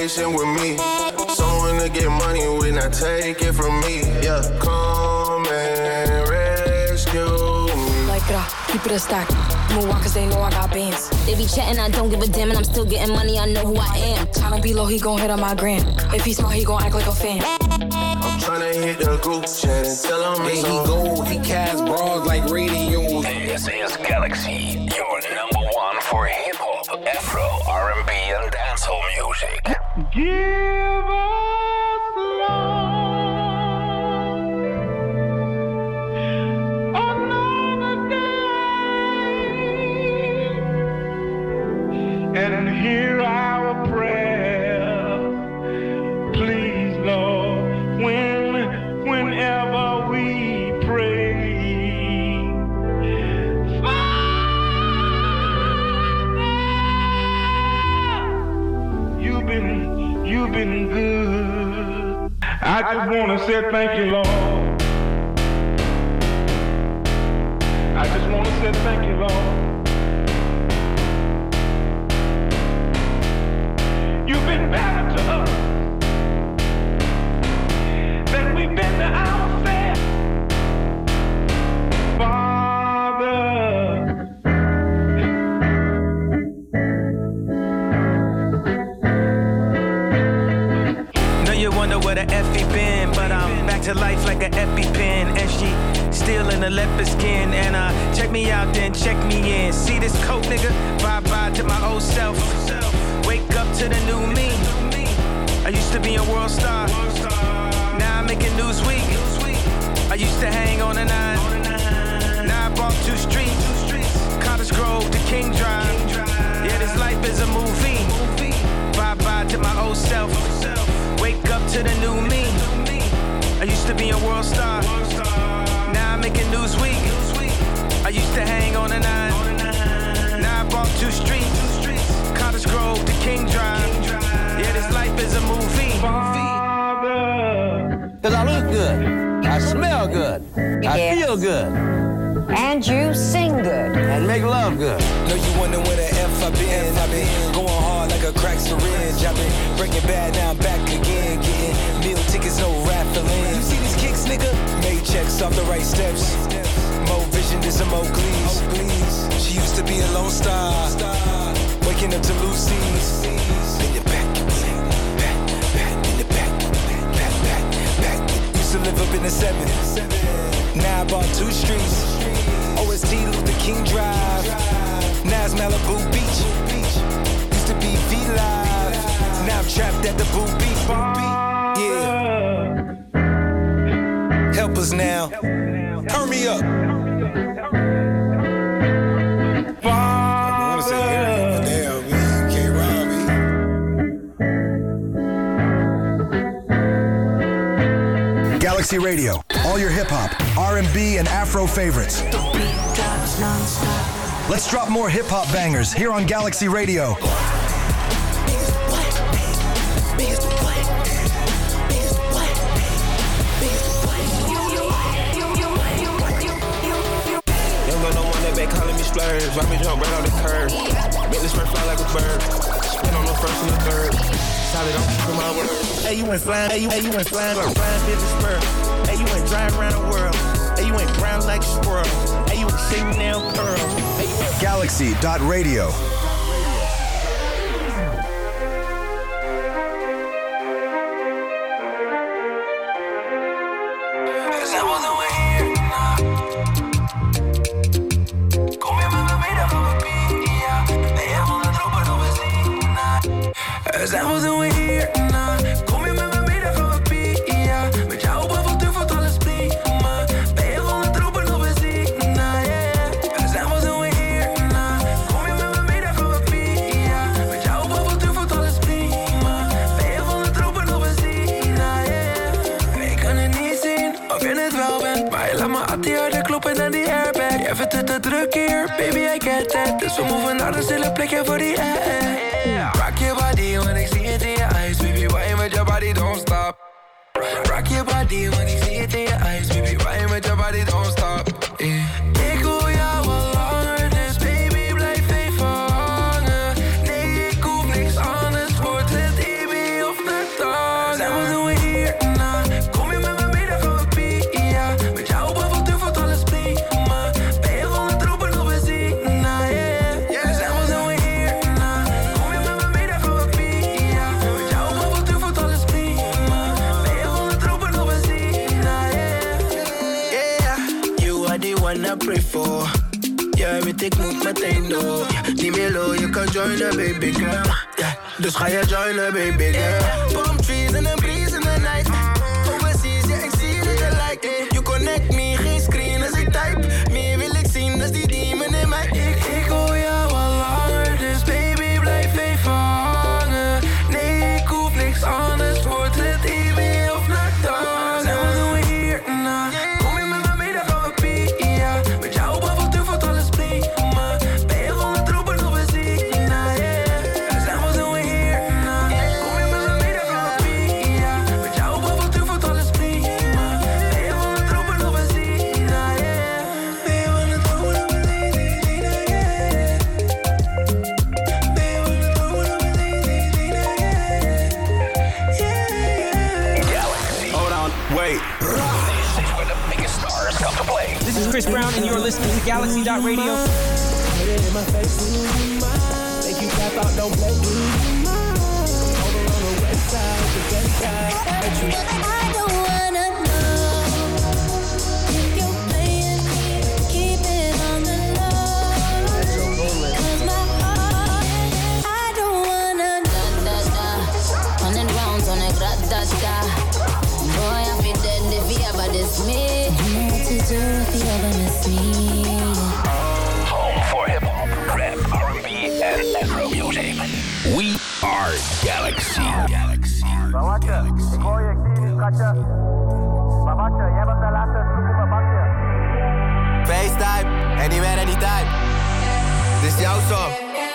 patient with me. Someone to get money when I take it from me. Yeah, come and rescue me. Like keep it a stack. Move on cause they know I got bands. They be chatting, I don't give a damn, and I'm still getting money, I know who I am. Tryna be low, he gon' hit on my gram. If he smart, he gon' act like a fan. I'm tryna hit the group chat and tell him it's he gold, he cast broads like radio. This is Galaxy, your number one for hip-hop, Afro, R&B, and dancehall music. Give us love, another day, and hear our prayer. Please, Lord, whenever we pray. Father, you've been good. I just wanna say thank you, Lord. I just wanna say thank you, Lord. You've been better to us than we've been to ourselves. Father, know you wonder where the Effie been, but I'm back to life like an EpiPen, and she still in the leopard skin. And check me out, then check me in. See this coat, nigga? Bye-bye to my old self. Wake up to the new me. I used to be a world star. Now I'm making Newsweek. I used to hang on the 9. Now I bought 2 streets. Cottage Grove to King Drive. Yeah, this life is a movie. Bye-bye to my old self. Wake up to the new me. I used to be a world star. Now I'm making Newsweek. I used to hang on the 9. Now I bought 2 streets. Cottage Grove to King Drive. Yeah, this life is a movie. Cause I look good, I smell good, I feel good. And you sing good. And make love good. Know you wonder where the F I been. I've been going hard like a crack syringe. I've been breaking bad, now I'm back again. Getting meal tickets, no raffling. You see these kicks, nigga? Made checks off the right steps. More vision than some Oakleys. She used to be a lone star. Waking up to Lucy's. In the back, in the back. Used to live up in the 7. Now I bought 2 streets. OST Luther King Drive. Now it's Malibu Beach. Used to be V-Live. Now I'm trapped at the Boo Beat. Yeah. Help us now. Turn me up. Galaxy Radio, all your hip-hop, R&B, and Afro favorites. Let's drop more hip-hop bangers here on Galaxy Radio. Young girl, no one that back calling me splurge. Why me jump right on the curb? Make this bird fly like a bird. Spin on the first and the third. Solid, I'm keeping my word. Hey, you went flying. Hey, you went flying. Flying business spur. Hey, you went driving around the world. Hey, you went brown like a squirrel. Hey, you went singing nail pearls. Hey, you went Galaxy.radio. Zijn we doen we hier, kom je met me mee, dan gaan we pieken. Met jou boven durft alles prima. Ben je van het roepen op benzine, yeah. Zijn we doen we hier, kom je met me mee, dan gaan we pieken. Met jou boven durft alles prima. Ben je van het roepen op benzine, yeah. Ik kan het niet zien, of je het wel bent. Maar je laat me attie harder kloppen dan die airbag. Jij vindt het te druk hier, baby, I get that. Dus we moven naar een stille plekje voor die air. Rock your body when I see it in your eyes, baby. Why with your body don't stop? Rock your body when I see it in your eyes, baby. Why with your body don't stop? Yeah. Ik wil jou al langer, dus baby blijf even hangen. Nee, ik hoef niks anders, wordt het EBO pray for. Ja, weet ik moet meteen door. Niet meer low, je kan joinen, baby girl. Dus ga je joinen, baby girl. Palm trees and a breeze in the night. Overseas, ja, ik zie dat je like. You connect me, geen screen als ik type. Meer wil ik zien, als die demon in mij. Ik hoor jou al langer, dus baby blijf even hangen. Nee, ik hoef niks anders, wordt het even of nachtdagen. Nou, wat doen we hier na? Kom je met me mee, dan gaan we pia. Met jou op avontuur valt alles prima. Ben je van de troepen nog bezien? Nou, yeah. Zeg, wat doen we hier na? Kom je met me mee, dan gaan we pia. Met jou op avontuur valt alles prima. Ben je van de troepen nog bezien? Nou, yeah. Ben je van de troepen nog bezien? Nou, yeah. Ben je van de troepen nog bezien? Nou, yeah. Hold on, wait. This is where the biggest stars come to play. This is Chris Brown, and you're listening to Galaxy.radio. Make you tap out, don't play. Over on the west side, the best side. I don't wanna know if you're playing me, keep it on the low. 'Cause my heart, I don't wanna Da-da-da. 100 rounds on a grat-da-da. Boy, I feel dead if you ever diss me. know what to do if you ever miss me. Home for hip-hop, rap, R&B, and Afro music. We are Galaxy. Babakje, ik hoor je, ik zie je, schatje. Babakje, jij was de laatste snoep in mijn bakje. FaceTime, anywhere, anytime. Dit is jouw song.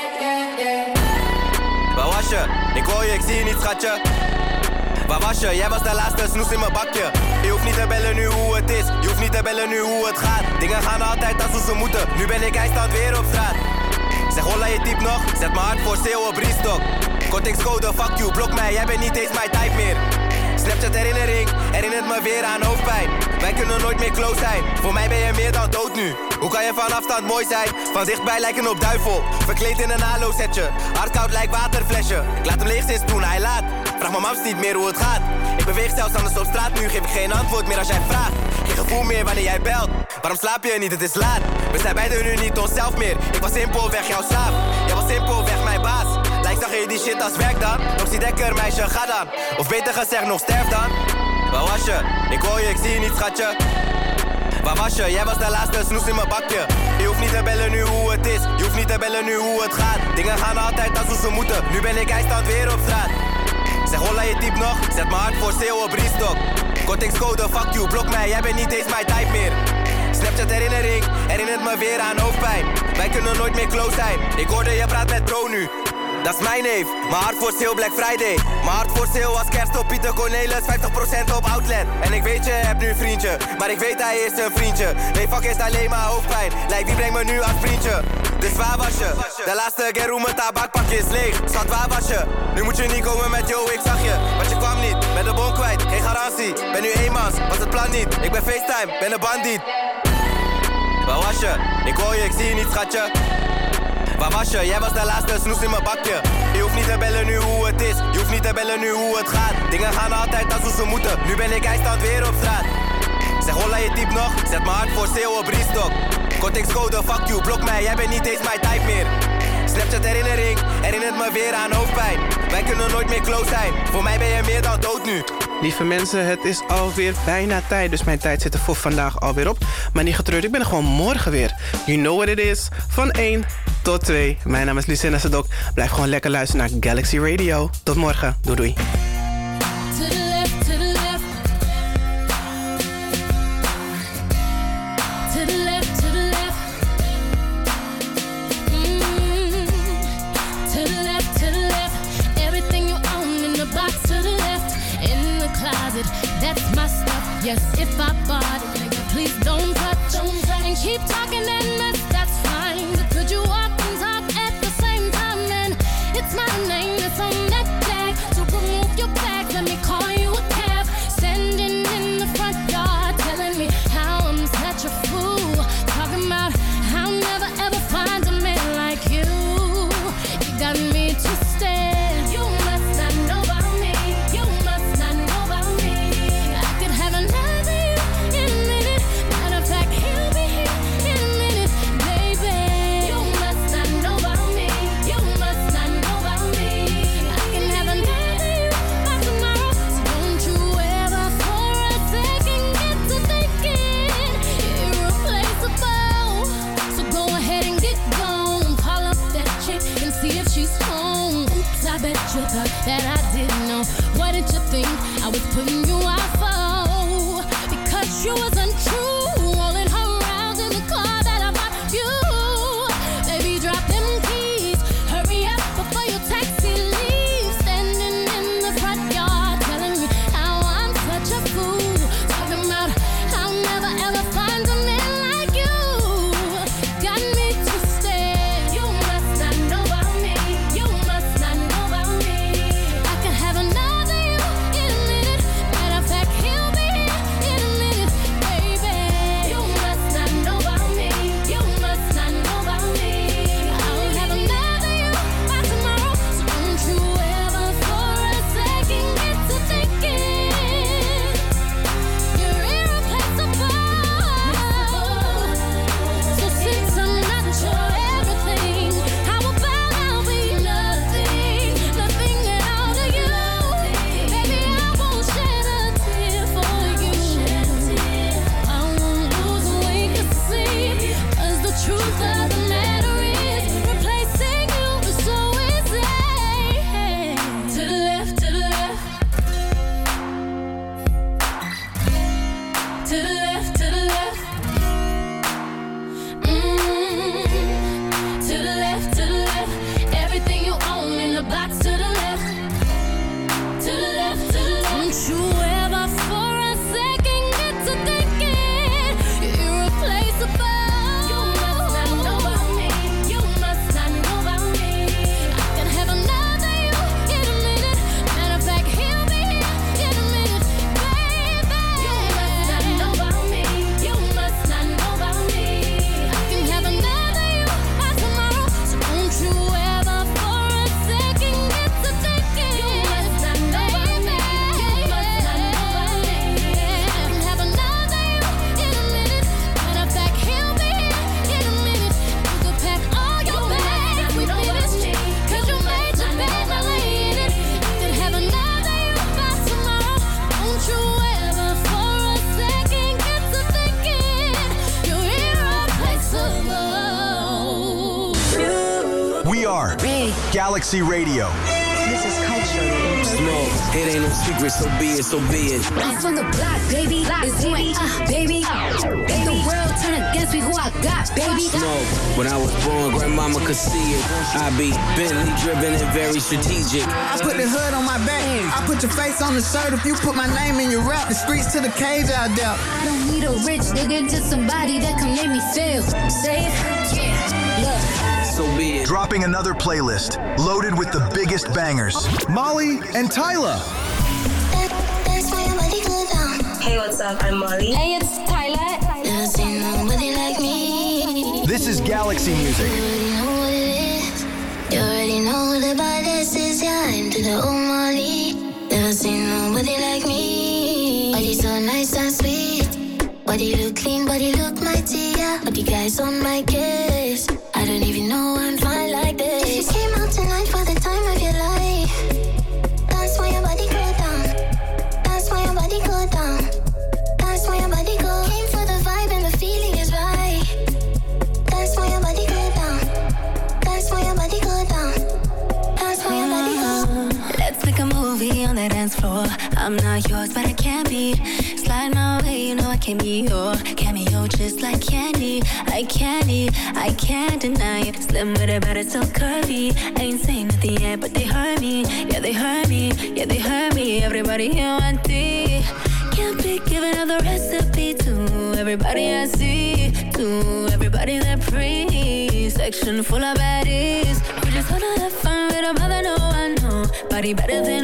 Waar was je? Ik hoor je, ik zie je niet, schatje. Waar was je? Jij was de laatste snoes in mijn bakje. Je hoeft niet te bellen nu hoe het is. Je hoeft niet te bellen nu hoe het gaat. Dingen gaan altijd als ze moeten. Nu ben ik eindstand weer op straat. Zeg holla je diep nog. Zet mijn hart voor sale op restock. Context-code, fuck you, blok mij. Jij bent niet eens mijn type meer. Snapchat herinnering, herinnert me weer aan hoofdpijn. Wij kunnen nooit meer close zijn. Voor mij ben je meer dan dood nu. Hoe kan je van afstand mooi zijn? Van dichtbij lijken op duivel. Verkleed in een halo-setje. Hardkoud lijkt waterflesje. Ik laat hem leeg sinds toen hij laat. Vraag mijn mams niet meer hoe het gaat. Ik beweeg zelfs anders op straat. Nu geef ik geen antwoord meer als jij vraagt. Geen gevoel meer wanneer jij belt. Waarom slaap je niet? Het is laat. We zijn beiden nu niet onszelf meer. Ik was simpelweg jouw slaaf. Jij was simpelweg mijn baas. Lijkt zag je die shit als werk dan? Nog zie dekker meisje, ga dan. Of beter gezegd nog sterf dan. Waar was je? Ik hoor je, ik zie je niet, schatje. Waar was je? Jij was de laatste snoes in mijn bakje. Je hoeft niet te bellen nu hoe het is. Je hoeft niet te bellen nu hoe het gaat. Dingen gaan altijd als ze moeten. Nu ben ik eindstand weer op straat. Zeg holla je diep nog. Zet mijn hart voor sale op restock. Context-code, fuck you, blok mij. Jij bent niet eens mijn type meer. Snapchat herinnering, herinnert me weer aan hoofdpijn. Wij kunnen nooit meer close zijn. Ik hoorde je praat met Pro nu. Dat is mijn neef, mijn hart voor sale Black Friday. Mijn hart voor sale was kerst op Pieter Cornelis, 50% op outlet. En ik weet je hebt nu een vriendje, maar ik weet hij is een vriendje. Nee fuck is alleen maar hoofdpijn, lijkt wie brengt me nu als vriendje. Dus waar was je? De laatste keer mijn tabakpakje is leeg. Schat waar was je? Nu moet je niet komen met yo ik zag je. Want je kwam niet, met de bon kwijt, geen garantie. Ben nu eenmans, was het plan niet. Ik ben FaceTime, ben een bandiet. Waar was je? Ik hoor je, ik zie je niet, schatje. Waar was je? Jij was de laatste snoes in mijn bakje. Je hoeft niet te bellen nu hoe het is. Je hoeft niet te bellen nu hoe het gaat. Dingen gaan altijd als ze moeten. Nu ben ik eindstand weer op straat. Zeg holla je diep nog. Zet mijn hart voor sale op restock. Context-code, fuck you, blok mij. Jij bent niet eens mijn type meer. Snapchat herinnering, herinnert me weer aan hoofdpijn. Wij kunnen nooit meer close zijn. Voor mij ben je meer dan dood nu. Lieve mensen, het is alweer bijna tijd, dus mijn tijd zit er voor vandaag alweer op. Maar niet getreurd, ik ben er gewoon morgen weer. You know what it is, van 1 tot 2. Mijn naam is Lucinda Sadok. Blijf gewoon lekker luisteren naar Galaxy Radio. Tot morgen, doei doei. To the left, to the left. To the left, to the left. To the left, to the left. Everything you own in the box to the left. In the closet, that's my stuff. Yes, if I bought it, nigga, please don't touch. And keep talking that mess, that's fine. But could you walk and talk at the same time? Then it's my name that's on that tag. So remove your bags, let me call you a cab. Standing in the front yard, telling me how I'm such a fool. Talking about I'll never ever find a man like you. You got me twisted. You must not know about me. You must not know about me. I could have another you in a minute. Matter of fact, he'll be here in a that I didn't know. What did you think I was putting you out for? Because you was untrue, rolling her around in the car that I bought you. Baby, drop them keys, hurry up before your taxi leaves. Standing in the front yard, telling me how I'm such a fool. Talking about I'll never ever find a man like you. Got me twisted. You must not know about me. You must not know about me. I can have another you in a minute. Matter of fact, he'll be here in a minute, baby. You must not know about me. You must not know about me. I'll have another you by tomorrow. So don't you ever for a second get to thinking you're irreplaceable. So since I'm not your everything, how about I'll be nothing, nothing at all to you? Baby, I won't shed a tear for you. I won't lose a wink of sleep, 'cause the truth of the matter is replacing you is so easy. To the left, to the left. To the left, to the left. To the left, to the left. Everything you own in the box to the left. To the left, to the left. Don't you ever for a second get to thinking you're irreplaceable. You must not know about me. You must not know about me. I can have another you in a minute. Matter of fact, he'll be here in a minute, baby. You must not know about me. You must not know about me. I can have another you by tomorrow. So don't you ever for a second get to thinking you must not know about me. You must not know about me. I can have another you in a minute. Matter of fact, he'll be here in a minute. You could pack all your bags with me, 'cause you made your bed, now lay in it. I could have another you by tomorrow. Don't you ever for a second get to thinking you're irreplaceable. We are Galaxy Radio. This is culture. Smoke, it ain't no secret, so be it, so be it. I'm from the block, baby. It's doing, baby. Let the world turn against me, who I got, baby. Smoke, when I was born, grandmama could see it. I be Bentley driven and very strategic. I put the hood on my back. I put your face on the shirt. If you put my name in your rap, the streets to the cage out there. I don't need a rich nigga, just somebody that can make me feel safe. Yeah, look. So be it. Dropping another playlist loaded with the biggest bangers. Molly and Tyler. Hey, what's up? I'm Molly. Hey, it's Tyler. Never seen nobody like me. This is Galaxy Music. You already know what it is. You already know what the baddest is. Yeah, into the old Molly. Never seen nobody like me. Body so nice and sweet. Body look clean, body look mighty. Yeah, but the guys on my case. I don't even know I'm fine like this. If you came out tonight for the time of your life, that's why your body go down. That's why your body go down. That's why your body go. Came for the vibe and the feeling is right. That's why your body go down. That's why your body go down. That's why your body go. Let's make a movie on the dance floor. I'm not yours, but I can't be. Slide my way, you know I can be your cameo, just like candy. I can't deny it. Slim with it, but it's so curvy. I ain't saying nothing yet, but they heard me. Yeah, they heard me. Yeah, they heard me. Everybody here want tea. Can't be giving out the recipe to everybody I see. To everybody that free. Section full of baddies. We just wanna have fun with a mother, no one know. Body better than